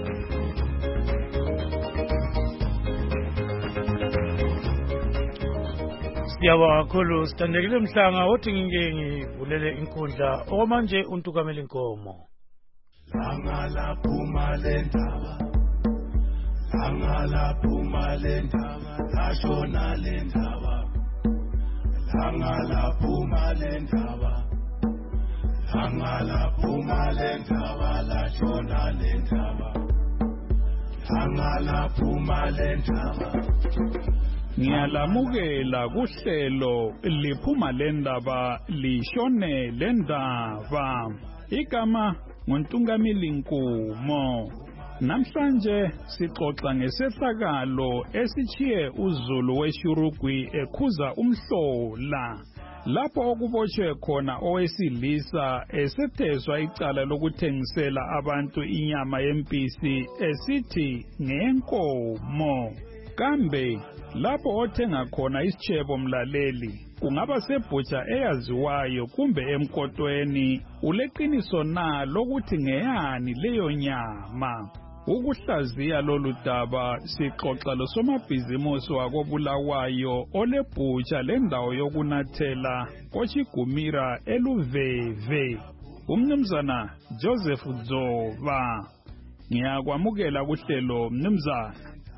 Siyabonga kakhulu Sithandekile Mhlanga othi ngivulele inkundla okwamanje uNtukamela Nkomo. Langala phuma lendaba, langala phuma lendaba, lashona lendaba, langala phuma lendaba, langala phuma lendaba, lashona lendaba, langala phuma lendaba. Ngiyalamukela kuhlelo liphuma lendaba lishone lendaba. Igama nguNtungamili Nkomo. Namhlanje sixoxa ngesehlakalo esichiye uZulu weShurugwi ekhuza umhlola. Lapho okuboshwe khona owesilisa esethezwa icala lokuthengisela abantu inyama yempisi esithi ngenkomo. Kambe lapho othenga khona isichebo mlaleli kungaba sebhutsha eyaziwayo kumbe emkotweni, uleqiniso na lokuthi ngeyani leyo nyama? Ukuhlaziya lolu daba sixoxa losomabhizimusi wakobulawayo olebhutsha lendawo yokunathela kochigumira eLuveve, umnumzana Joseph Dzova. Ngiyakwamukela kuhlelo mnumzana.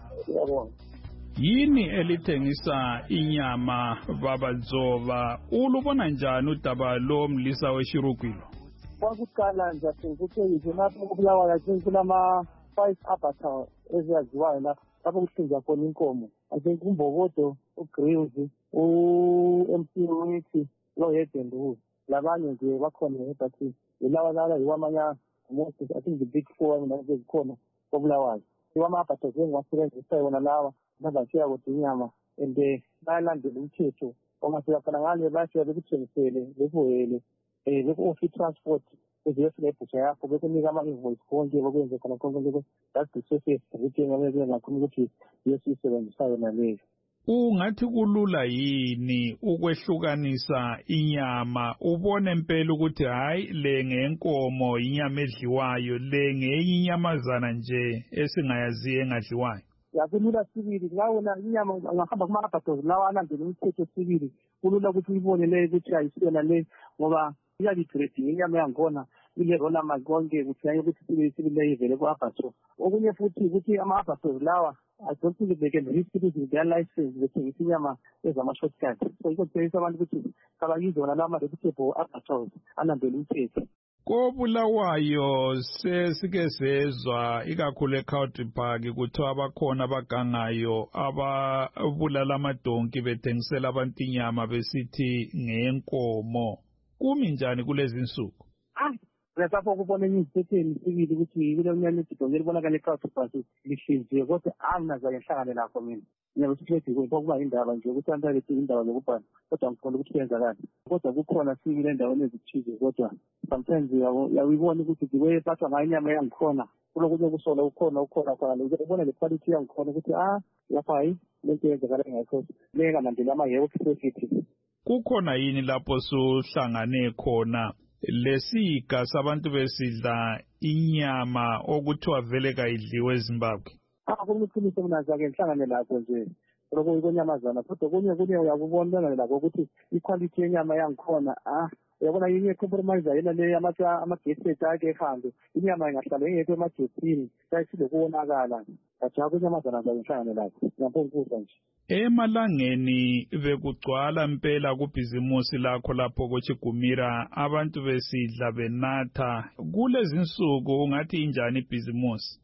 Yini elithengisa inyama baba Dzova? Ulubona njani udaba lo mlisa weShurugwi? Kwakuqala nje ukuthi lapho kubulawayo kulama 5 abatha eziyaziwayo lapho kuhlinzwa khona inkomo. Ake kuMbokodo, uGrills, uMC Withi, loYedendulu. Labanye nje bakhona ebathi lawa yiwamanya most I think the big four ezikhona kobulawayo. Iwamabhatha ngiwasebenzisa wona lawa nabashiya ukuthi inyama and bayalandela umthetho ongasiyafana ngale bashiya bekuthengisele bekuhele beku-offer transport eziyefika ebhusha yakho bekunika ama-invoice konke bekwenze khona konke that's the safest routine ngakhona ukuthi yesiyisebenzisayo yona leyo. Ungathi kulula yini ukwehlukanisa inyama ubone impela ukuthi hayi le ngenkomo inyama edliwayo le ngeyinyamazana nje esingayaziyo engadliwayo? Yakulula sibili ngawona inyama ngahamba kuma-abattoirs lawa alandela umthetho sibili kulula ukuthi uyibone le ukuthi ayisiyona le ngoba iyabigrading inyama yangikhona ile-roller mark konke kuthiyanye ukuthi sibile-level ku-abattoir. Okunye futhi ukuthi ama-abattoirs lawa I don't think they can risk losing their license bethengisa inyama ezama-shortcut. So yikho kuthengisa abantu ukuthi kabakizona lawa ma-reputable abattoirs alandela umthetho. Kobulawayo sesike sezwa ikakhulu eCountry Park kuthiwa abakhona abagangayo ababulala amadonki bethengisela abantu inyama besithi ngenkomo. Kumi njani kulezi insuku? Lapho kubona inyisitheni sibili ukuthi kule mnyama idonke libonakala eCountry Park lihlinziwe kodwa anginazayo ngihlangane lakho mina. Ngiyabesithi kuba indaba nje ukuthi abantu bethi indaba zokubhala kodwa ngifuna ukuthi kuyenzakala. Kodwa kukhona sibili endaweni ezithize kodwa sometimes uyabona ukuthi the bathwa ngayo inyama yangikhona kulokunye kusola ukhona khona ubona le quality yangikhona ukuthi lapha hayi lento yenzakala ngakho lengalandela ama-health safety. Kukhona yini lapho suhlangane khona lesiga sabantu besidla inyama okuthiwa vele kayidliwe eZimbabwe? Kuliqiniso mina zake ngihlangane lakho nje lokho ikonyamazana kodwa kunye uyakubona lakho ukuthi iquality yenyama yangikhona uyabona yinye compromise yena le ama-gases akhe ehambe inyama ingahlala ingekho emagetini sayisile kuwonakala kaja kunyamazana zake ngihlangane lakho ngiyabonga nje. Emalangeni bekugcwala impela kubhizimusi lakho lapho koChigumira abantu besidla benatha kulezi insuku ungathi injani ibhizimusi?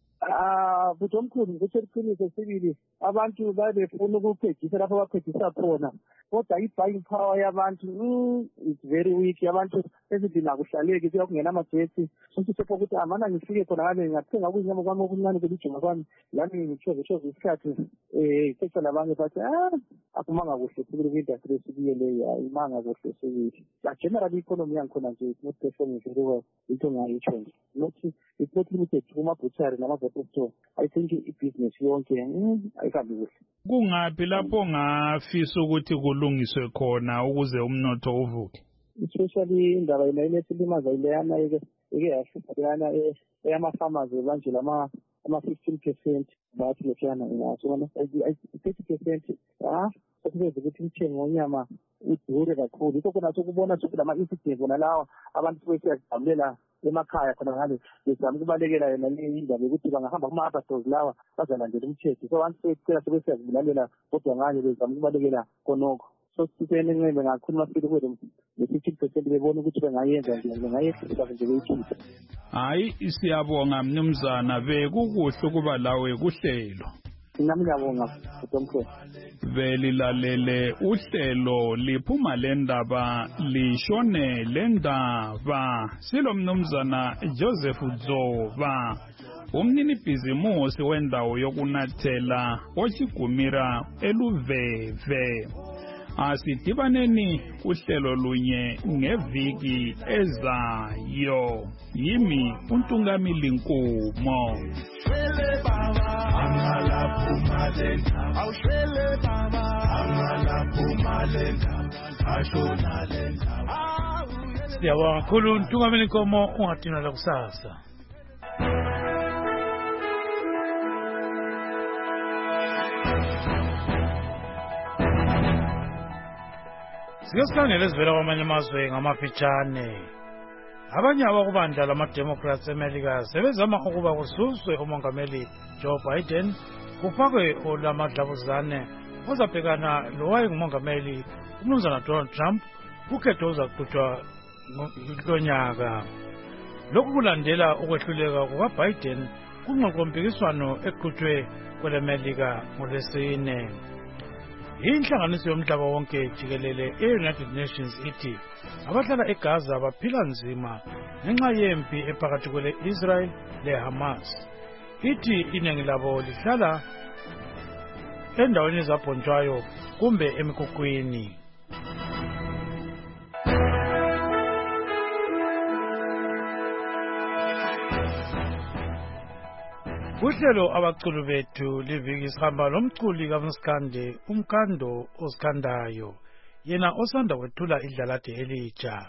But omkhulu ngikutheliqiniso sibili abantu babefuna ukuphejisa lapho baphejisa khona kodwa i-buying power yabantu it's very weak. Abantu ezidina kuhlaleki kuyakungena amagetsi sokuthi sepho ukuthi amana ngifike khona ngale ngathenga kuzinyama kwami okuncane kulijuma kwami lami ngitshoze isikhathi sekho labanye bathi akumanga kuhle sibili kwi-industry esibiye leyo ayimanga kuhle sibili. General economy yangikhona nje not performing very well into ngayitsho nje it's not limited kuma-butchery nama-bottle store. I think i-business yonke ayihambi kuhle. Kungaphi lapho ngafisa ukuthi kulungiswe khona ukuze umnotho uvuke? Especially indaba inesilimaza ileyana ike yahlupha eyama-farmers banje ama-15% bathi lokhuyana ingasona 30% sekuveza ukuthi umthengo wonyama udure kakhulu. Yikho khona sokubona ukuthi lama-incident wona lawa abantu sebesiyazijabulela emakhaya khona ngale bezama ukubalekela yona le indaba yokuthi bangahamba kuma-abattoirs lawa bazalandela umthetho. So abantu sebecela sebesiyazibulalela kodwa ngale bezama ukubalekela khonokho. So sisene nqembe ngakhuluma sibili kwethu le-15% bebona ukuthi bengayenza nje bengayehlisa nje beyikhiphe. Hayi siyabonga mnumzana bekukuhle ukuba lawe kuhlelo. Nami ngiyabonga Dr. Belilalele uhlelo liphuma lendaba lishone lendaba silo mnumzana Joseph Dzoba umnini bhizimusi wendawo yokunathela oChigumira eLuveve. Asidibaneni uhlelo lunye ngeviki ezayo. Yimi uNtungamili Nkumo. Siyabonga kakhulu uNtungamili Nkumo ungathina la kusasa. Siyosikhangela ezivela kwamanye amazwe ngamafitshane. Abanye abakubandla lama-Democrats eMelika sebezama ukuba kususwe umongameli Joe Biden kufakwe olamadlabuzane ozabhekana lowayengumongameli umnumzana Donald Trump kukhetho ozaqhutshwa lonyaka. Lokhu kulandela ukwehluleka kukaBiden kungqoqompikiswano eqhutshwe kweleMelika ngoLwesine. Inhlanganiso yomhlaba wonke jikelele e-United Nations ithi abahlala eGaza baphila nzima ngenxa yempi ephakathi kwele-Israel le-Hamas. Ithi iningi labo lihlala endaweni ezabhonjwayo kumbe emikhukhwini. Kuhlelo abaculi bethu liviki sihamba lomculi kaMskande uMkando osikhandayo yena osanda kwethula idlalade elitsha.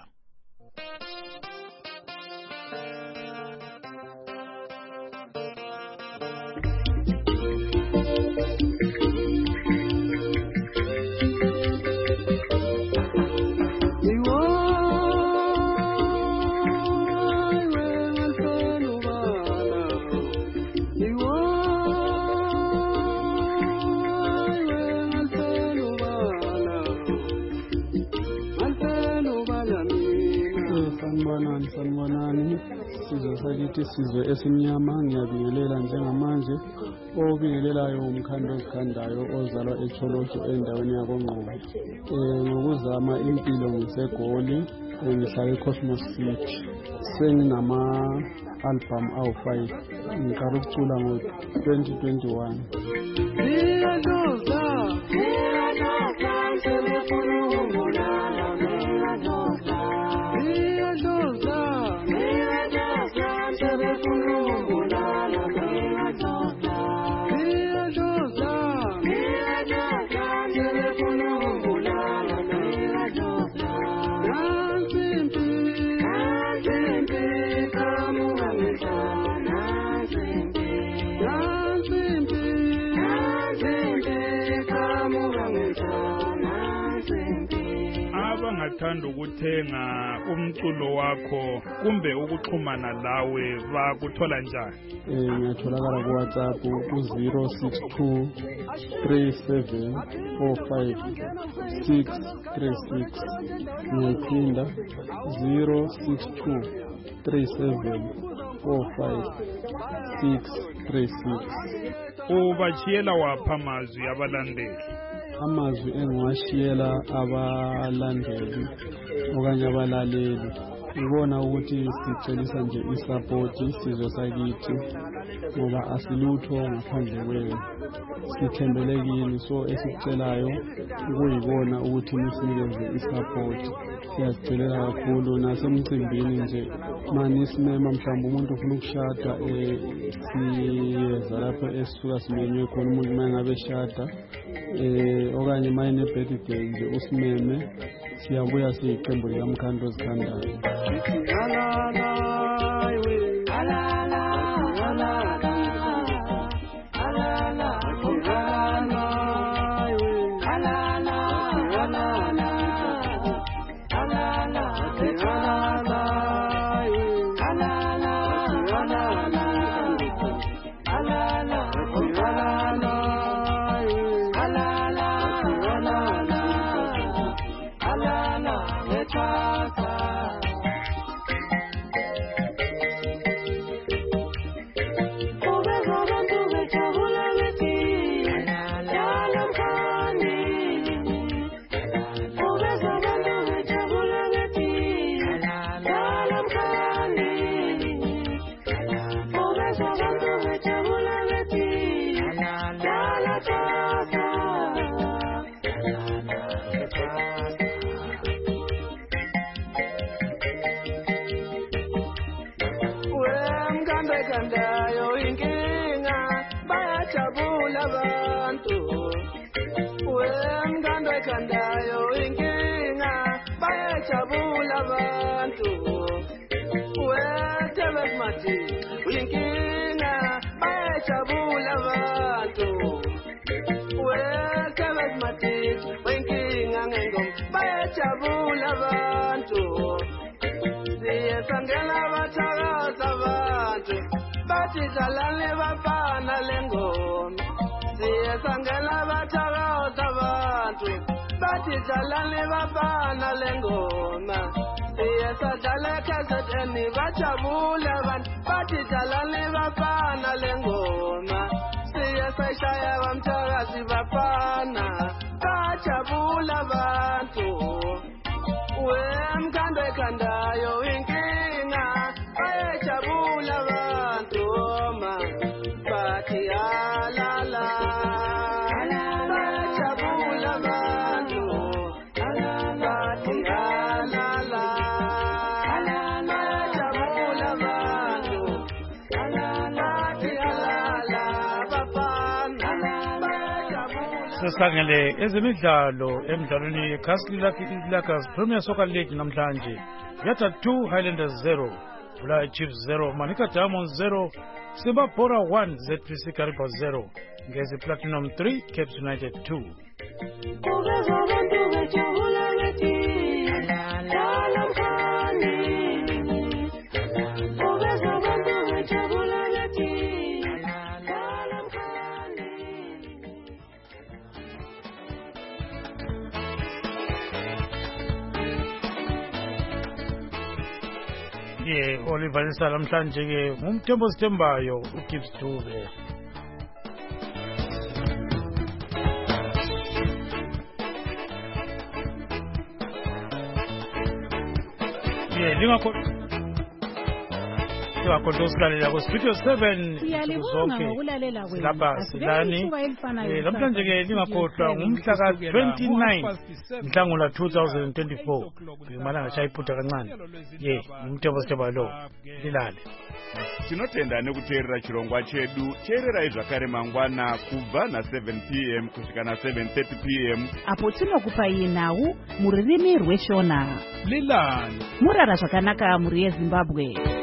Sanibonani. Sizwe sakithi sizwe esimnyama ngiyabingelela njengamanje. Obingelelayo umkhando ozikhandayo ozalwa eCholotsho endaweni yakoNgqobo. Ngokuzama impilo ngiseGoli, ngihlala eCosmos City. Senginama-album awu-5. Ngiqala ukucula ngo-2021. Abangathanda ukuthenga umculo wakho kumbe ukuxhumana lawe bakuthola njani? Ngiyatholakala ku-WhatsApp ku-062 3745 636. Ngiyaphinda 062 3745 636. Ubashiyela wapha amazwi abalandeli? Amazwi engiwashiyela abalandeli okanye abalaleli ibona ukuthi sicelisa nje isapoti sizwe sakithi ngoba asilutho ngaphandle kwenu, sithembele kini, so esikucelayo ukuyibona ukuthi nisinikeze isapoti. Siyasicelela kakhulu nasemcimbini nje manisimema mhlawumbe umuntu ufuna ukushada siyeza lapho esisuka simenywe khona umuntu uma ngabe eshada okanye uma ene-birthday nje usimeme, siyabuya siyiqembu likamkhando ozikhandayo. Jalale bafana lengoma siyasadala kazeteni bajabula abantu bathi jalale bafana lengoma siyasashaya bamthakazi bafana bajabula abantu wemkhando ekhandayo inkinga bayajabula abantu ma bathi alala Sesikhangele ezemidlalo emidlalweni Castle Lakers Premier Soccer League namhlanje. Yata 2 Highlanders 0, Bulaya Chiefs 0, Manika Diamonds 0, Simba Bora 1, ZPC Kariba 0, Ngezi Platinum 3, Cape United 2. Oliver Nsala namhlanje ke ngumthembo sithembayo uGibbs Dube. Ngakhohlosilalela ku-Studio 7 siyalibonga ngokulalela kwenu. Lapha silani namhlanje ke lingakhohlwa ngumhla ka-29 Nhlangula 2024 ngemalanga shayiphutha kancane ngumthembo sithembayo lo lilale. Tinotenda nekuteerera chirongwa chedu. Teererai zvakare mangwana kubva na7 p.m. kusvika na7:30 p.m. apo tinokupai nhau muririmi rweshona. Lilani murara zvakanaka muri yeZimbabwe.